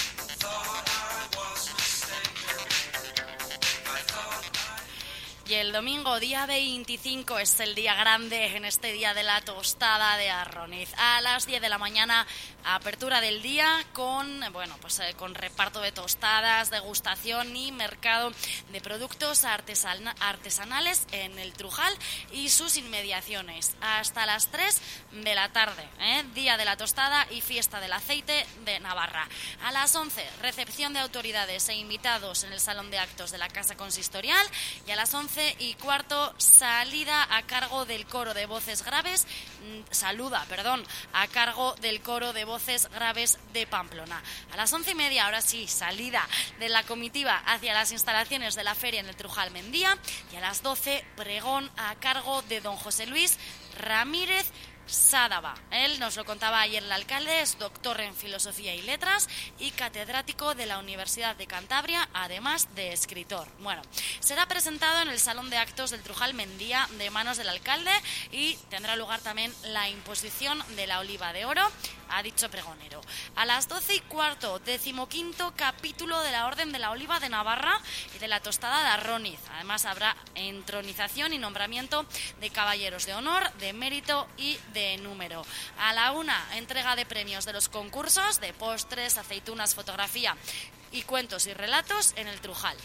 Y el domingo, día veinticinco, es el día grande en este día de la tostada de Arroniz. A las diez de la mañana, apertura del día con, bueno, pues eh, con reparto de tostadas, degustación y mercado de productos artesan- artesanales en el Trujal y sus inmediaciones. Hasta las tres de la tarde, ¿eh? Día de la tostada y fiesta del aceite de Navarra. A las once, recepción de autoridades e invitados en el Salón de Actos de la Casa Consistorial, y a las once y cuarto, salida a cargo del coro de voces graves, saluda, perdón, a cargo del coro de voces graves de Pamplona. A las once y media, ahora sí, salida de la comitiva hacia las instalaciones de la feria en el Trujal Mendía, y a las doce, pregón a cargo de don José Luis Ramírez Sádava. Él nos lo contaba ayer el alcalde, es doctor en Filosofía y Letras y catedrático de la Universidad de Cantabria, además de escritor. Bueno, será presentado en el Salón de Actos del Trujal Mendía de manos del alcalde y tendrá lugar también la imposición de la oliva de oro a dicho pregonero. A las doce y cuarto, decimoquinto capítulo de la Orden de la Oliva de Navarra y de la Tostada de Arroniz. Además habrá entronización y nombramiento de caballeros de honor, de mérito y de número. A la una, entrega de premios de los concursos de postres, aceitunas, fotografía y cuentos y relatos en el Trujal.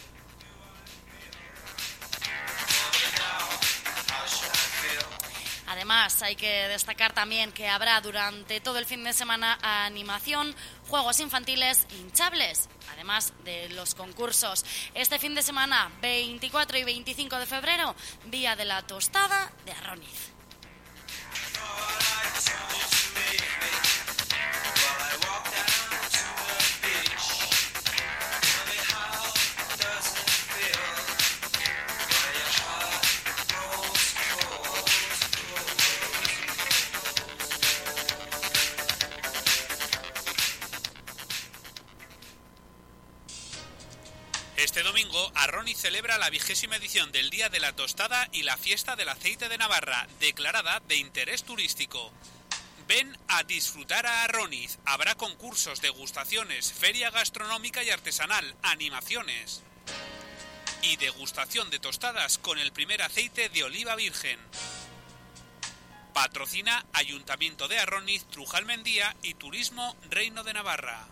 Además, hay que destacar también que habrá durante todo el fin de semana animación, juegos infantiles hinchables, además de los concursos. Este fin de semana, veinticuatro y veinticinco de febrero, Día de la Tostada de Arroniz. Este domingo, Arroniz celebra la vigésima edición del Día de la Tostada y la Fiesta del Aceite de Navarra, declarada de interés turístico. Ven a disfrutar a Arroniz. Habrá concursos, degustaciones, feria gastronómica y artesanal, animaciones y degustación de tostadas con el primer aceite de oliva virgen. Patrocina Ayuntamiento de Arroniz, Trujal Mendía y Turismo Reino de Navarra.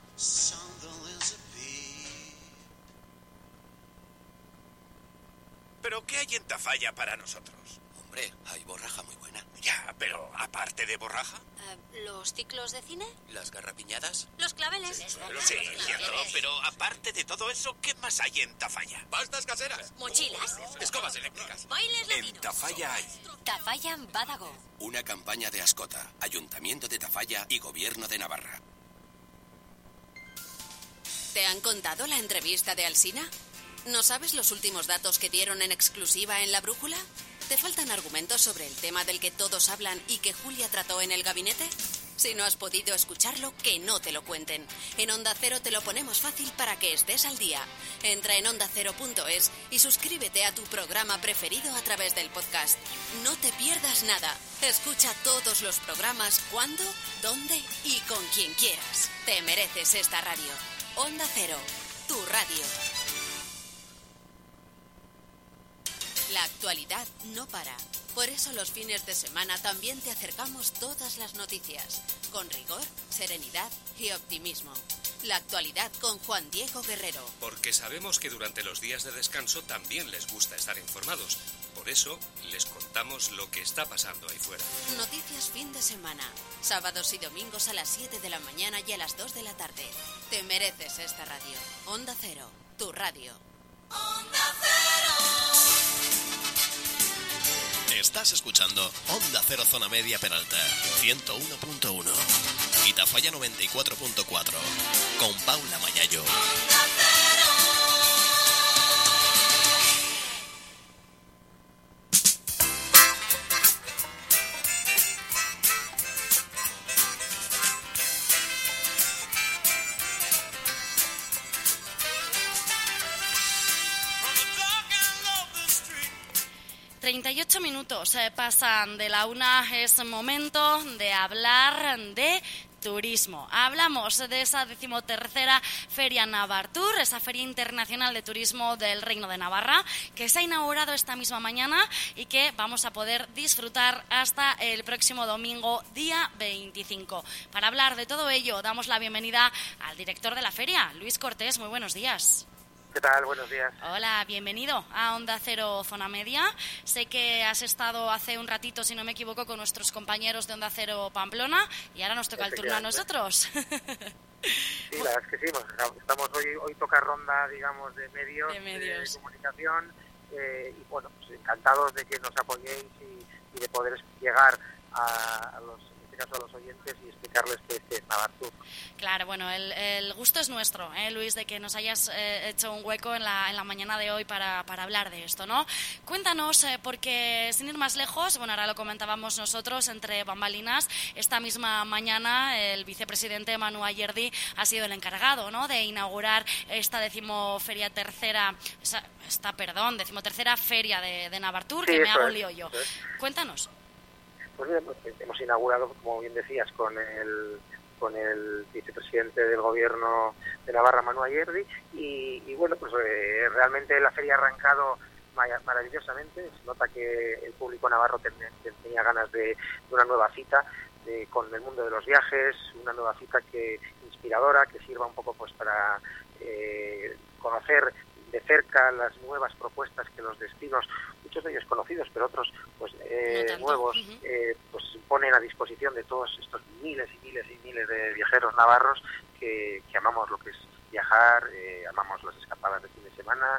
¿Pero qué hay en Tafalla para nosotros? Hombre, hay borraja muy buena. Ya, pero aparte de borraja. Uh, ¿Los ciclos de cine? Las garrapiñadas. Los claveles. Sí, sí, cierto, pero aparte de todo eso, ¿qué más hay en Tafalla? Pastas caseras. Mochilas. Escobas eléctricas. Bailes latinos. En Tafalla hay. Tafalla Badago. Una campaña de Ascota, Ayuntamiento de Tafalla y Gobierno de Navarra. ¿Te han contado la entrevista de Alsina? ¿No sabes los últimos datos que dieron en exclusiva en La Brújula? ¿Te faltan argumentos sobre el tema del que todos hablan y que Julia trató en el gabinete? Si no has podido escucharlo, que no te lo cuenten. En Onda Cero te lo ponemos fácil para que estés al día. Entra en onda cero punto es y suscríbete a tu programa preferido a través del podcast. No te pierdas nada. Escucha todos los programas cuando, dónde y con quien quieras. Te mereces esta radio. Onda Cero, tu radio. La actualidad no para. Por eso los fines de semana también te acercamos todas las noticias, con rigor, serenidad y optimismo. La actualidad con Juan Diego Guerrero. Porque sabemos que durante los días de descanso también les gusta estar informados. Por eso les contamos lo que está pasando ahí fuera. Noticias fin de semana. Sábados y domingos a las siete de la mañana y a las dos de la tarde. Te mereces esta radio. Onda Cero, tu radio. Onda Cero. Estás escuchando Onda Cero Zona Media Peralta, ciento uno punto uno. Y Tafalla noventa y cuatro punto cuatro. Con Paula Mayayo. Onda Cero. treinta y ocho minutos eh, pasan de la una, es momento de hablar de turismo. Hablamos de esa decimotercera Feria Navartur, esa Feria Internacional de Turismo del Reino de Navarra, que se ha inaugurado esta misma mañana y que vamos a poder disfrutar hasta el próximo domingo, día veinticinco. Para hablar de todo ello, damos la bienvenida al director de la feria, Luis Cortés. Muy buenos días. ¿Qué tal? Buenos días. Hola, bienvenido a Onda Cero Zona Media. Sé que has estado hace un ratito, si no me equivoco, con nuestros compañeros de Onda Cero Pamplona y ahora nos toca el turno a nosotros. Sí, la verdad es que sí. Estamos hoy, hoy toca ronda, digamos, de medios de, medios. de comunicación eh, y bueno, pues encantados de que nos apoyéis y, y de poder llegar a, a los caso a los oyentes y explicarles que este es Navartur. Claro, bueno, el, el gusto es nuestro, ¿eh, Luis, de que nos hayas eh, hecho un hueco en la, en la mañana de hoy para, para hablar de esto, ¿no? Cuéntanos, eh, porque sin ir más lejos, bueno, ahora lo comentábamos nosotros entre bambalinas, esta misma mañana el vicepresidente Manu Ayerdi ha sido el encargado, ¿no?, de inaugurar esta decimoferia tercera, esta, esta perdón, decimotercera feria de, de Navartur, sí, que me hago un lío yo. Cuéntanos. Pues hemos inaugurado, como bien decías, con el con el vicepresidente del gobierno de Navarra, Manu Ayerdi, y, y bueno, pues eh, realmente la feria ha arrancado maravillosamente. Se nota que el público navarro tenía, tenía ganas de, de una nueva cita de, con el mundo de los viajes, una nueva cita que inspiradora, que sirva un poco pues para eh, conocer de cerca las nuevas propuestas que los destinos, muchos de ellos conocidos, pero otros pues eh, no nuevos, uh-huh. eh, pues ponen a disposición de todos estos miles y miles y miles de viajeros navarros que, que amamos lo que es viajar, eh, amamos las escapadas de fin de semana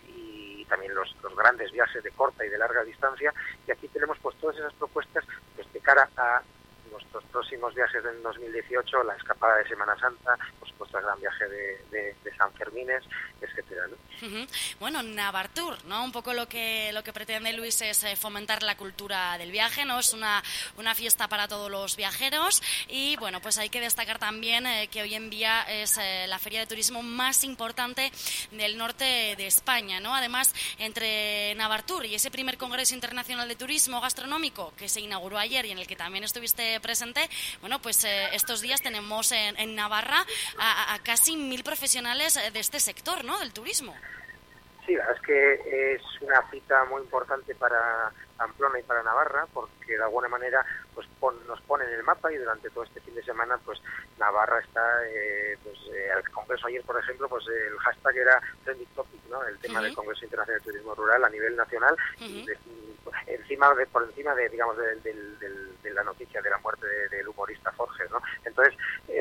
y también los, los grandes viajes de corta y de larga distancia, y aquí tenemos pues todas esas propuestas pues de cara a nuestros próximos viajes del dos mil dieciocho, la escapada de Semana Santa, por supuesto el gran viaje de, de, de San Fermines, etcétera, ¿no? Uh-huh. Bueno, Navartur, ¿no? Un poco lo que lo que pretende Luis es eh, fomentar la cultura del viaje, ¿no? Es una, una fiesta para todos los viajeros y, bueno, pues hay que destacar también eh, que hoy en día es eh, la feria de turismo más importante del norte de España, ¿no? Además, entre Navartur y ese primer Congreso Internacional de Turismo Gastronómico que se inauguró ayer y en el que también estuviste presente, bueno, pues eh, estos días tenemos en, en Navarra a, a casi mil profesionales de este sector, ¿no?, del turismo. Sí, la verdad es que es una cita muy importante para Pamplona y para Navarra, porque de alguna manera pues pon, nos pone en el mapa y durante todo este fin de semana pues Navarra está, eh, pues eh, al Congreso ayer, por ejemplo, pues el hashtag era Trending Topic, ¿no?, el tema uh-huh. del Congreso Internacional de Turismo Rural a nivel nacional, uh-huh. y de, encima de, por encima de, digamos, de, de, de, de la noticia de la muerte de, del humorista Forges, ¿no? Entonces,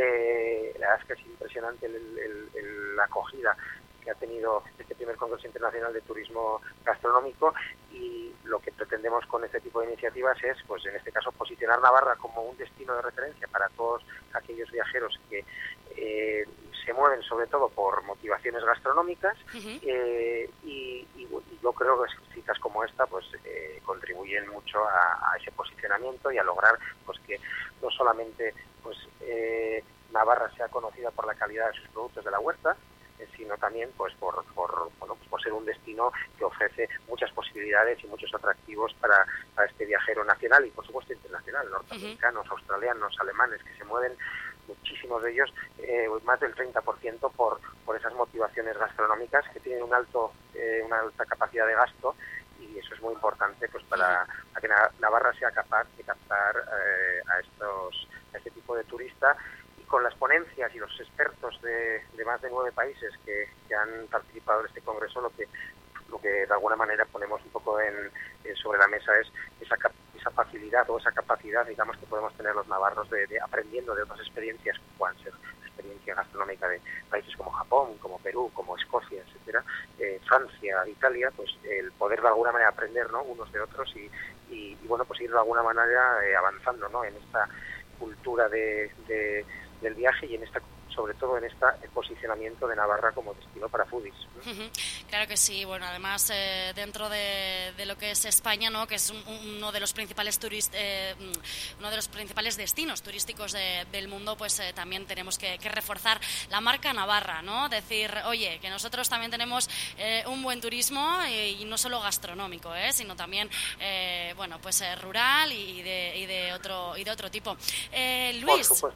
eh, la verdad es que es impresionante el, el, el, la acogida que ha tenido este primer Congreso Internacional de Turismo Gastronómico, y lo que pretendemos con este tipo de iniciativas es, pues en este caso, posicionar Navarra como un destino de referencia para todos aquellos viajeros que eh, se mueven sobre todo por motivaciones gastronómicas, uh-huh. eh, y, y, y yo creo que citas como esta pues eh, contribuyen mucho a, a ese posicionamiento y a lograr pues que no solamente pues eh, Navarra sea conocida por la calidad de sus productos de la huerta, sino también pues por por bueno pues por ser un destino que ofrece muchas posibilidades y muchos atractivos para, para este viajero nacional y por supuesto internacional, norteamericanos, uh-huh. australianos, alemanes, que se mueven muchísimos de ellos, eh, más del treinta por ciento por por esas motivaciones gastronómicas que tienen un alto eh, una alta capacidad de gasto, y eso es muy importante pues para, para que Navarra sea capaz de captar eh, a estos a este tipo de turista. Con las ponencias y los expertos de, de más de nueve países que, que han participado en este congreso, lo que lo que de alguna manera ponemos un poco en, en sobre la mesa es esa, esa facilidad o esa capacidad, digamos, que podemos tener los navarros de, de aprendiendo de otras experiencias, como puedan ser la experiencia gastronómica de países como Japón, como Perú, como Escocia, etcétera, eh, Francia, Italia, pues el poder de alguna manera aprender, ¿no?, unos de otros y, y, y bueno, pues ir de alguna manera eh, avanzando, ¿no?, en esta cultura de, de del viaje y en esta sobre todo en este posicionamiento de Navarra como destino para foodies, ¿no? Uh-huh. Claro que sí. Bueno, además eh, dentro de, de lo que es España, ¿no?, que es un, uno de los principales turist, eh, uno de los principales destinos turísticos de, del mundo, pues eh, también tenemos que, que reforzar la marca Navarra, ¿no? Decir, oye, que nosotros también tenemos eh, un buen turismo y, y no solo gastronómico, ¿eh?, sino también eh, bueno, pues eh, rural y de, y de otro y de otro tipo. Eh, Luis. Por supuesto.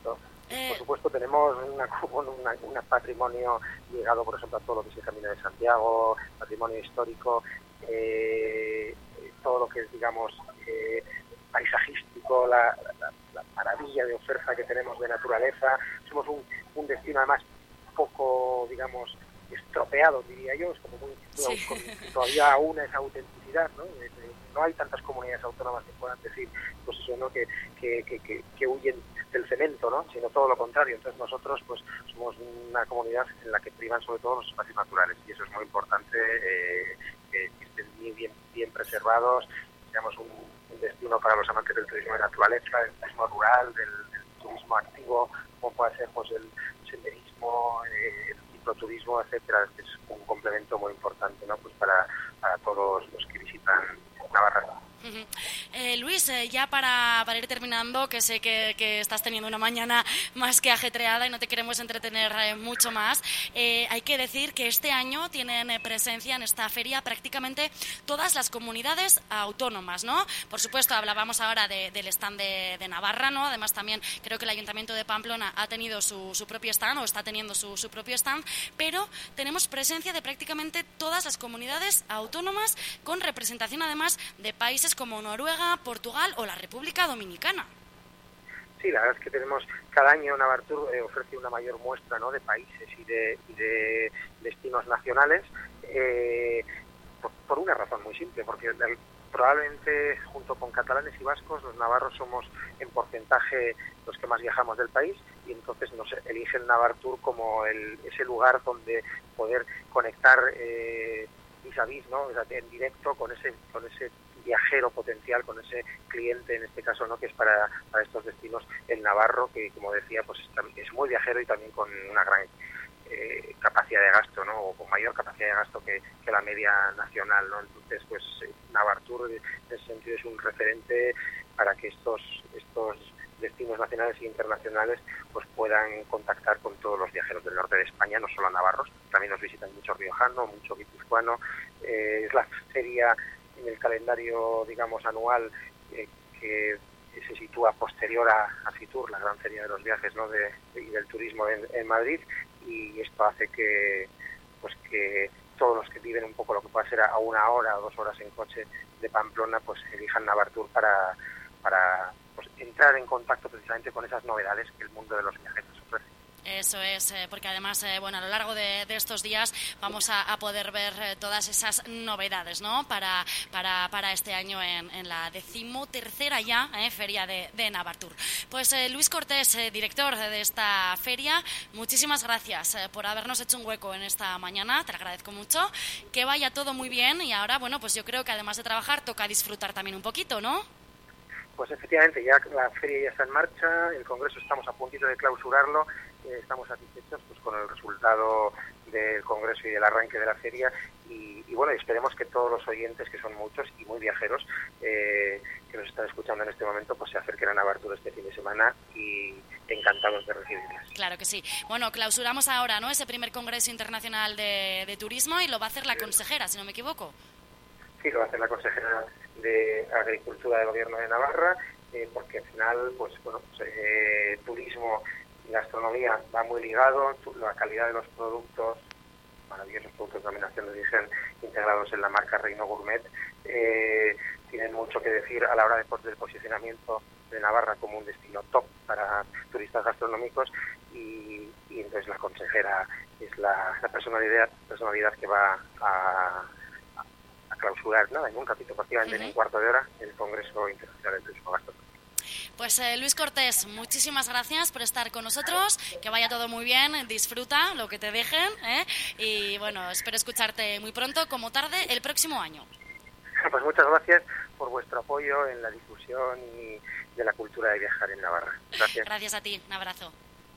Eh... Por supuesto tenemos una, una, un patrimonio ligado, por ejemplo, a todo lo que es el Camino de Santiago, patrimonio histórico, eh, todo lo que es, digamos, eh, paisajístico, la, la, la maravilla de oferta que tenemos de naturaleza. Somos un, un destino además poco, digamos, estropeado, diría yo, es como muy, sí. con, todavía aún esa autenticidad, ¿no? Eh, eh, no hay tantas comunidades autónomas que puedan decir, pues eso, ¿no? Que, que, que, que, que huyen del cemento, ¿no? Sino todo lo contrario. Entonces nosotros, pues, somos una comunidad en la que privan sobre todo los espacios naturales, y eso es muy importante, eh, que estén bien, bien preservados. Digamos, un, un destino para los amantes del turismo de naturaleza, del turismo rural, del, del turismo activo, como puede ser, pues, el senderismo, eh, el cicloturismo, etcétera. Es un complemento muy importante, ¿no? Pues para, para todos los que visitan Navarra. Uh-huh. eh, Luis, eh, ya para, para ir terminando, que sé que, que estás teniendo una mañana más que ajetreada y no te queremos entretener eh, mucho más, eh, hay que decir que este año tienen eh, presencia en esta feria prácticamente todas las comunidades autónomas, ¿no? Por supuesto, hablábamos ahora de, del stand de, de Navarra, ¿no? Además también creo que el Ayuntamiento de Pamplona ha tenido su, su propio stand o está teniendo su, su propio stand, pero tenemos presencia de prácticamente todas las comunidades autónomas con representación además de países como Noruega, Portugal o la República Dominicana. Sí, la verdad es que tenemos, cada año Navartur eh, ofrece una mayor muestra, ¿no?, de países y de, y de destinos nacionales, eh, por, por una razón muy simple, porque el, probablemente junto con catalanes y vascos los navarros somos en porcentaje los que más viajamos del país, y entonces nos eligen Navartur como el, ese lugar donde poder conectar eh, vis a vis, ¿no?, en directo con ese, con ese viajero potencial, con ese cliente en este caso, ¿no?, que es para, para estos destinos el navarro, que como decía, pues es muy viajero y también con una gran eh, capacidad de gasto, ¿no?, o con mayor capacidad de gasto que, que la media nacional, ¿no? Entonces, pues eh, Navartur en ese sentido es un referente para que estos estos destinos nacionales e internacionales pues puedan contactar con todos los viajeros del norte de España, no solo navarros, también nos visitan mucho riojano, mucho guipuzcoano. Eh, es la feria en el calendario, digamos, anual eh, que se sitúa posterior a, a Fitur, la gran feria de los viajes, ¿no?, de, de, y del turismo en, en Madrid, y esto hace que pues que todos los que viven un poco lo que pueda ser a una hora o dos horas en coche de Pamplona pues elijan Navartur para, para pues, entrar en contacto precisamente con esas novedades que el mundo de los viajes nos ofrece. Eso es, eh, porque además, eh, bueno, a lo largo de, de estos días vamos a, a poder ver eh, todas esas novedades, ¿no?, para, para, para este año en, en la decimotercera ya eh, feria de, de Navartur. Pues eh, Luis Cortés, eh, director de esta feria, muchísimas gracias eh, por habernos hecho un hueco en esta mañana, te lo agradezco mucho, que vaya todo muy bien, y ahora, bueno, pues yo creo que además de trabajar toca disfrutar también un poquito, ¿no? Pues efectivamente, ya la feria ya está en marcha, el Congreso estamos a puntito de clausurarlo, eh, estamos satisfechos pues, con el resultado del Congreso y del arranque de la feria, y, y bueno, esperemos que todos los oyentes, que son muchos y muy viajeros, eh, que nos están escuchando en este momento, pues se acerquen a Navartur este fin de semana, y encantados de recibirles. Claro que sí. Bueno, clausuramos ahora, ¿no?, ese primer Congreso Internacional de, de Turismo, y lo va a hacer la consejera, si no me equivoco. Sí, lo va a hacer la consejera de Agricultura del Gobierno de Navarra, eh, porque al final, pues bueno, pues, eh, turismo y gastronomía va muy ligado, la calidad de los productos, maravillosos productos de denominación de origen integrados en la marca Reino Gourmet, eh, tienen mucho que decir a la hora de, del posicionamiento de Navarra como un destino top para turistas gastronómicos, y, y entonces la consejera es la, la personalidad, personalidad que va a a clausurar, nada, en un ratito, prácticamente uh-huh. en un cuarto de hora, el Congreso Internacional del Turismo Gastronómico. Pues eh, Luis Cortés, muchísimas gracias por estar con nosotros, que vaya todo muy bien, disfruta lo que te dejen, ¿eh? Y bueno, espero escucharte muy pronto, como tarde, el próximo año. Pues muchas gracias por vuestro apoyo en la difusión y de la cultura de viajar en Navarra. Gracias. Gracias a ti, un abrazo.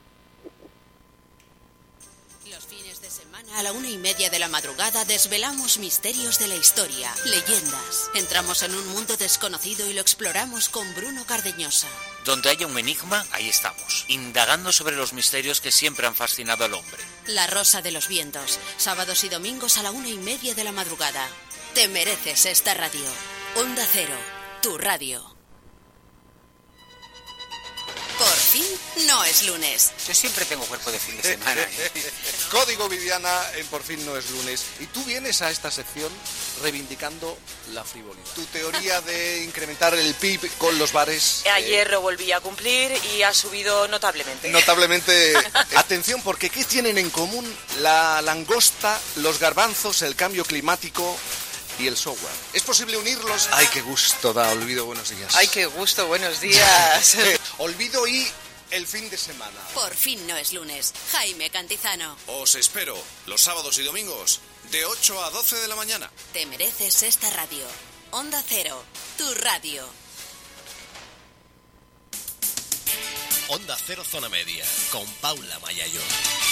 Los fines de semana a la una y media de la madrugada desvelamos misterios de la historia, leyendas. Entramos en un mundo desconocido y lo exploramos con Bruno Cardeñosa. Donde haya un enigma, ahí estamos, indagando sobre los misterios que siempre han fascinado al hombre. La Rosa de los Vientos, sábados y domingos a la una y media de la madrugada. Te mereces esta radio. Onda Cero, tu radio. Por fin no es lunes. Yo siempre tengo cuerpo de fin de semana. ¿eh? Código Viviana en Por fin no es lunes. Y tú vienes a esta sección reivindicando la frivolidad. Tu teoría de incrementar el P I B con los bares. Ayer eh, lo volví a cumplir y ha subido notablemente. Notablemente. Atención, porque ¿qué tienen en común la langosta, los garbanzos, el cambio climático y el software? ¿Es posible unirlos? ¡Ay, qué gusto da! Olvido, buenos días. ¡Ay, qué gusto! Buenos días. Olvido y el fin de semana. Por fin no es lunes. Jaime Cantizano. Os espero los sábados y domingos de ocho a doce de la mañana. Te mereces esta radio. Onda Cero, tu radio. Onda Cero Zona Media, con Paula Mayayo.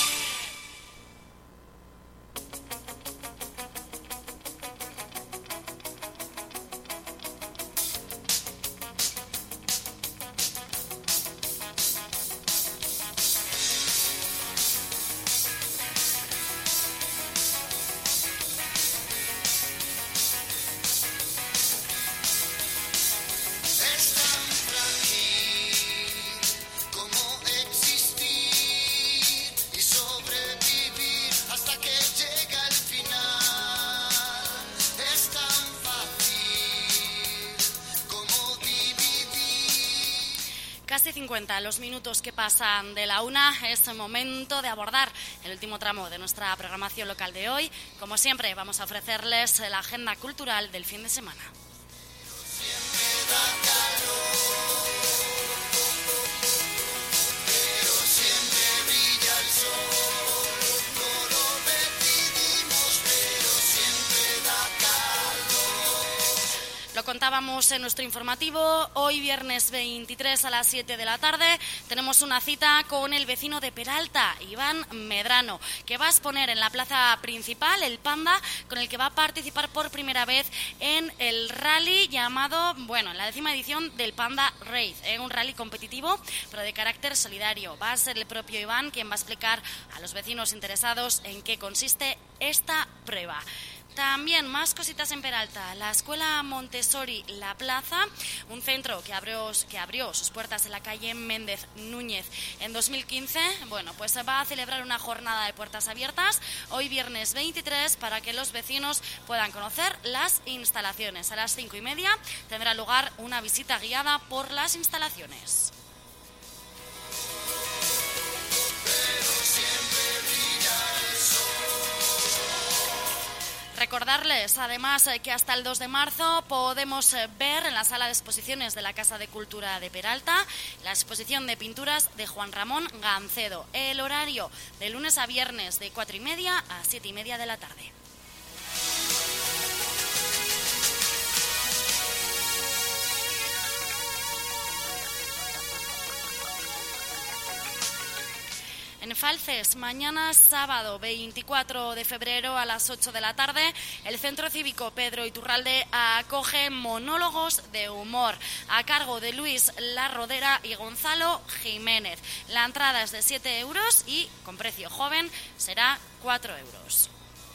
cincuenta los minutos que pasan de la una, es momento de abordar el último tramo de nuestra programación local de hoy. Como siempre, vamos a ofrecerles la agenda cultural del fin de semana. Lo contábamos en nuestro informativo, hoy viernes veintitrés a las siete de la tarde tenemos una cita con el vecino de Peralta, Iván Medrano, que va a exponer en la plaza principal el Panda, con el que va a participar por primera vez en el rally llamado, bueno, en la décima edición del Panda Race, ¿eh? Un rally competitivo, pero de carácter solidario. Va a ser el propio Iván quien va a explicar a los vecinos interesados en qué consiste esta prueba. También más cositas en Peralta. La Escuela Montessori La Plaza, un centro que abrió, que abrió sus puertas en la calle Méndez Núñez en dos mil quince, bueno, pues va a celebrar una jornada de puertas abiertas hoy viernes veintitrés para que los vecinos puedan conocer las instalaciones. A las cinco y media tendrá lugar una visita guiada por las instalaciones. Recordarles, además, que hasta el dos de marzo podemos ver en la sala de exposiciones de la Casa de Cultura de Peralta la exposición de pinturas de Juan Ramón Gancedo. El horario de lunes a viernes de cuatro y media a siete y media de la tarde. En Falces, mañana sábado veinticuatro de febrero a las ocho de la tarde, el Centro Cívico Pedro Iturralde acoge monólogos de humor a cargo de Luis La Rodera y Gonzalo Jiménez. La entrada es de siete euros y con precio joven será cuatro euros.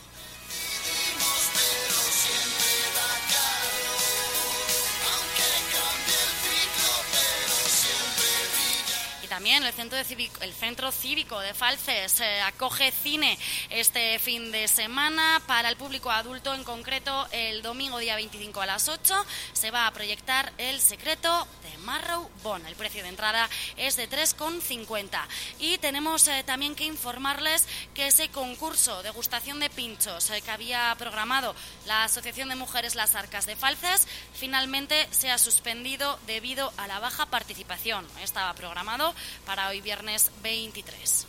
También el Centro, de Cívico, el Centro Cívico de Falces eh, acoge cine este fin de semana para el público adulto. En concreto, el domingo día veinticinco a las ocho se va a proyectar El secreto de Marrow Bone. El precio de entrada es de tres con cincuenta. Y tenemos eh, también que informarles que ese concurso degustación de pinchos eh, que había programado la Asociación de Mujeres Las Arcas de Falces finalmente se ha suspendido debido a la baja participación. Estaba programado para hoy viernes veintitrés.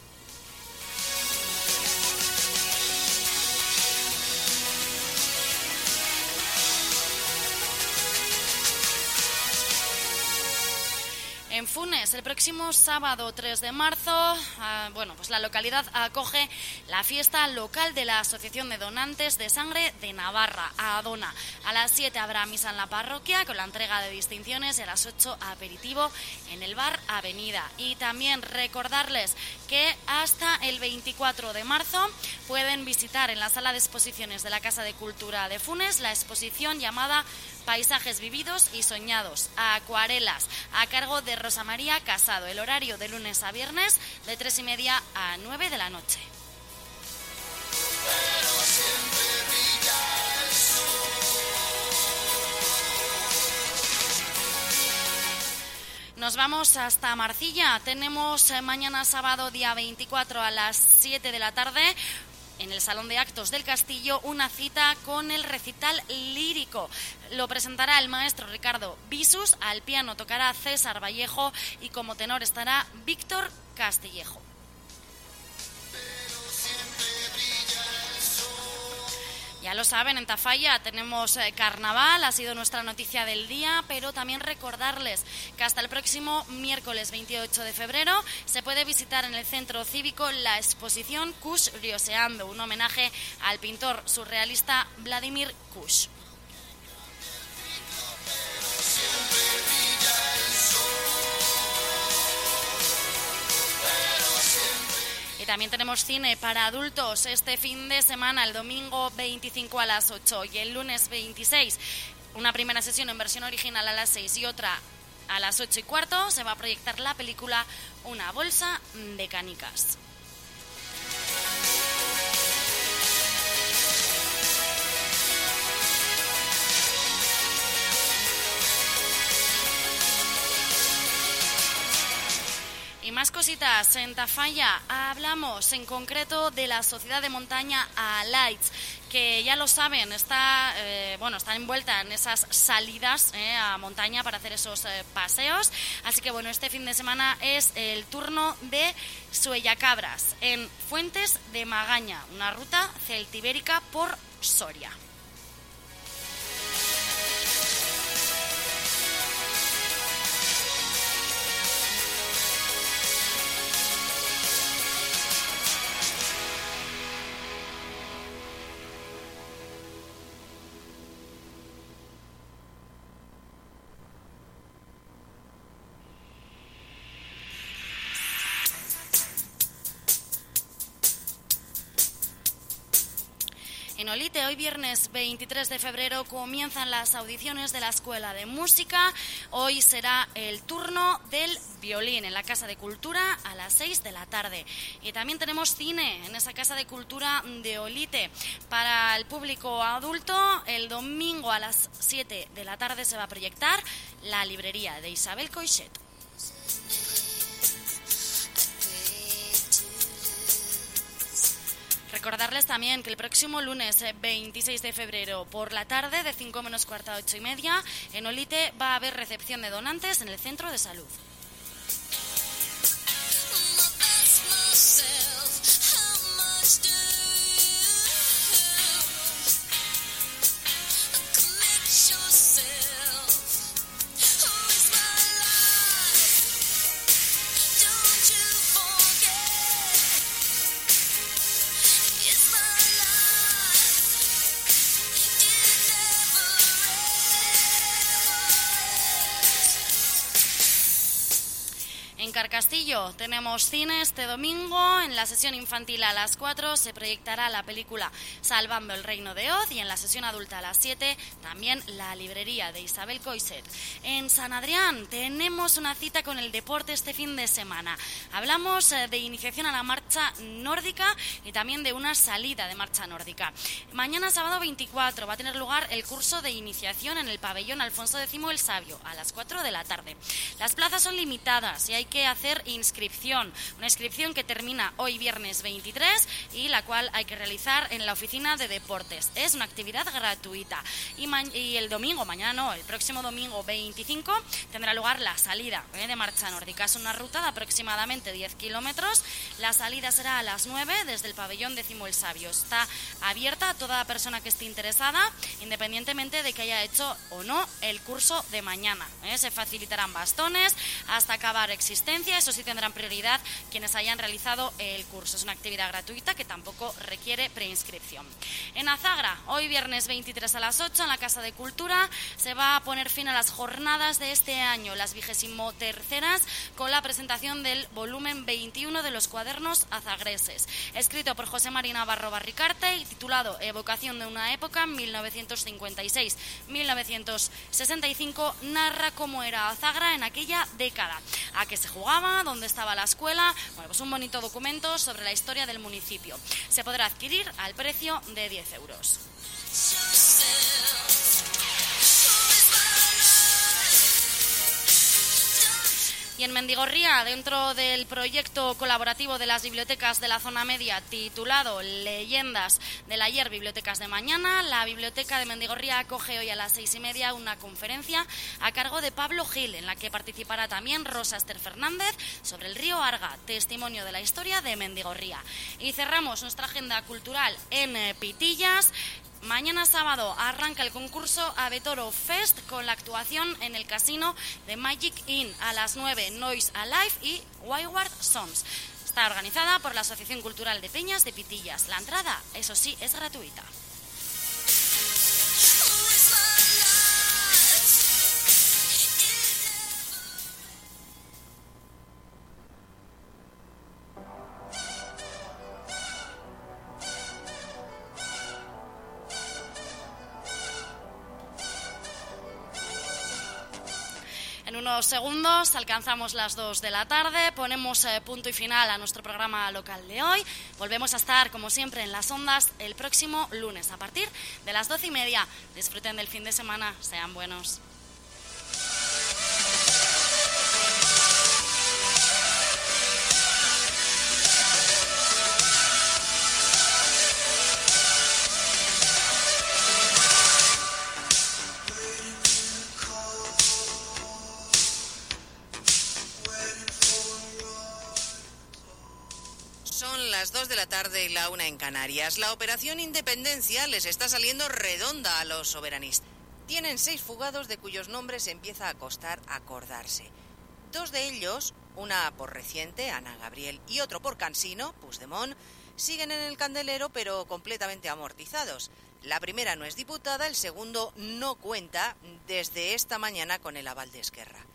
En Funes, el próximo sábado tres de marzo, uh, bueno, pues la localidad acoge la fiesta local de la Asociación de Donantes de Sangre de Navarra, ADONA. A las siete habrá misa en la parroquia con la entrega de distinciones y a las ocho aperitivo en el bar Avenida. Y también recordarles que hasta el veinticuatro de marzo pueden visitar en la sala de exposiciones de la Casa de Cultura de Funes la exposición llamada Paisajes vividos y soñados, acuarelas, a cargo de Rosa María Casado. El horario de lunes a viernes de tres y media a nueve de la noche. Nos vamos hasta Marcilla. Tenemos eh, mañana sábado, día veinticuatro, a las siete de la tarde, en el Salón de Actos del Castillo, una cita con el recital lírico. Lo presentará el maestro Ricardo Visus, al piano tocará César Vallejo y como tenor estará Víctor Castillejo. Ya lo saben, en Tafalla tenemos eh, carnaval, ha sido nuestra noticia del día, pero también recordarles que hasta el próximo miércoles veintiocho de febrero se puede visitar en el Centro Cívico la exposición Kush Rioseando, un homenaje al pintor surrealista Vladimir Kush. Y también tenemos cine para adultos este fin de semana, el domingo veinticinco a las ocho y el lunes veintiséis. Una primera sesión en versión original a las seis y otra a las ocho y cuarto. Se va a proyectar la película Una bolsa de canicas. Y más cositas, en Tafalla hablamos en concreto de la Sociedad de Montaña Alights, que ya lo saben, está eh, bueno, está envuelta en esas salidas eh, a montaña para hacer esos eh, paseos. Así que bueno, este fin de semana es el turno de Suellacabras, en Fuentes de Magaña, una ruta celtibérica por Soria. En Olite, hoy viernes veintitrés de febrero, comienzan las audiciones de la Escuela de Música. Hoy será el turno del violín en la Casa de Cultura a las seis de la tarde. Y también tenemos cine en esa Casa de Cultura de Olite. Para el público adulto, el domingo a las siete de la tarde se va a proyectar La librería de Isabel Coixet. Recordarles también que el próximo lunes veintiséis de febrero por la tarde, de cinco menos cuarto a ocho y media, en Olite va a haber recepción de donantes en el centro de salud. En Carcastillo tenemos cine este domingo. En la sesión infantil a las cuatro se proyectará la película Salvando el Reino de Oz y en la sesión adulta a las siete también La librería de Isabel Coixet. En San Adrián tenemos una cita con el deporte este fin de semana. Hablamos de iniciación a la marcha nórdica y también de una salida de marcha nórdica. Mañana sábado veinticuatro va a tener lugar el curso de iniciación en el pabellón Alfonso X el Sabio a las cuatro de la tarde. Las plazas son limitadas y hay que hacer inscripción, una inscripción que termina hoy viernes veintitrés y la cual hay que realizar en la oficina de deportes. Es una actividad gratuita y, ma- y el domingo, mañana no, el próximo domingo veinticinco tendrá lugar la salida ¿eh? de marcha nórdica. Es una ruta de aproximadamente diez kilómetros. La salida será a las nueve desde el pabellón X el Sabio. Está abierta a toda persona que esté interesada, independientemente de que haya hecho o no el curso de mañana. ¿eh? Se facilitarán bastones hasta acabar existiendo asistencia, eso sí tendrán prioridad quienes hayan realizado el curso. Es una actividad gratuita que tampoco requiere preinscripción. En Azagra, hoy viernes veintitrés a las ocho, en la Casa de Cultura, se va a poner fin a las jornadas de este año, las vigésimo terceras, con la presentación del volumen veintiuno de los cuadernos azagreses, escrito por José María Navarro Barricarte y titulado Evocación de una época, mil novecientos cincuenta y seis a mil novecientos sesenta y cinco, narra cómo era Azagra en aquella década, a qué se jugaba, dónde estaba la escuela. Bueno, pues un bonito documento sobre la historia del municipio. Se podrá adquirir al precio de diez euros. Y en Mendigorría, dentro del proyecto colaborativo de las bibliotecas de la zona media titulado Leyendas del ayer, bibliotecas de mañana, la biblioteca de Mendigorría acoge hoy a las seis y media una conferencia a cargo de Pablo Gil, en la que participará también Rosa Ester Fernández sobre el río Arga, testimonio de la historia de Mendigorría. Y cerramos nuestra agenda cultural en Pitillas. Mañana sábado arranca el concurso Abetoro Fest con la actuación en el casino de Magic Inn a las nueve, Noise Alive y Wayward Sons. Está organizada por la Asociación Cultural de Peñas de Pitillas. La entrada, eso sí, es gratuita. En unos segundos alcanzamos las dos de la tarde, ponemos eh, punto y final a nuestro programa local de hoy. Volvemos a estar, como siempre, en las ondas el próximo lunes a partir de las doce y media. Disfruten del fin de semana, sean buenos. Las dos de la tarde y la una en Canarias. La operación Independencia les está saliendo redonda a los soberanistas. Tienen seis fugados de cuyos nombres empieza a costar acordarse. Dos de ellos, una por reciente, Ana Gabriel, y otro por cansino, Puigdemont, siguen en el candelero pero completamente amortizados. La primera no es diputada, el segundo no cuenta desde esta mañana con el aval de Esquerra.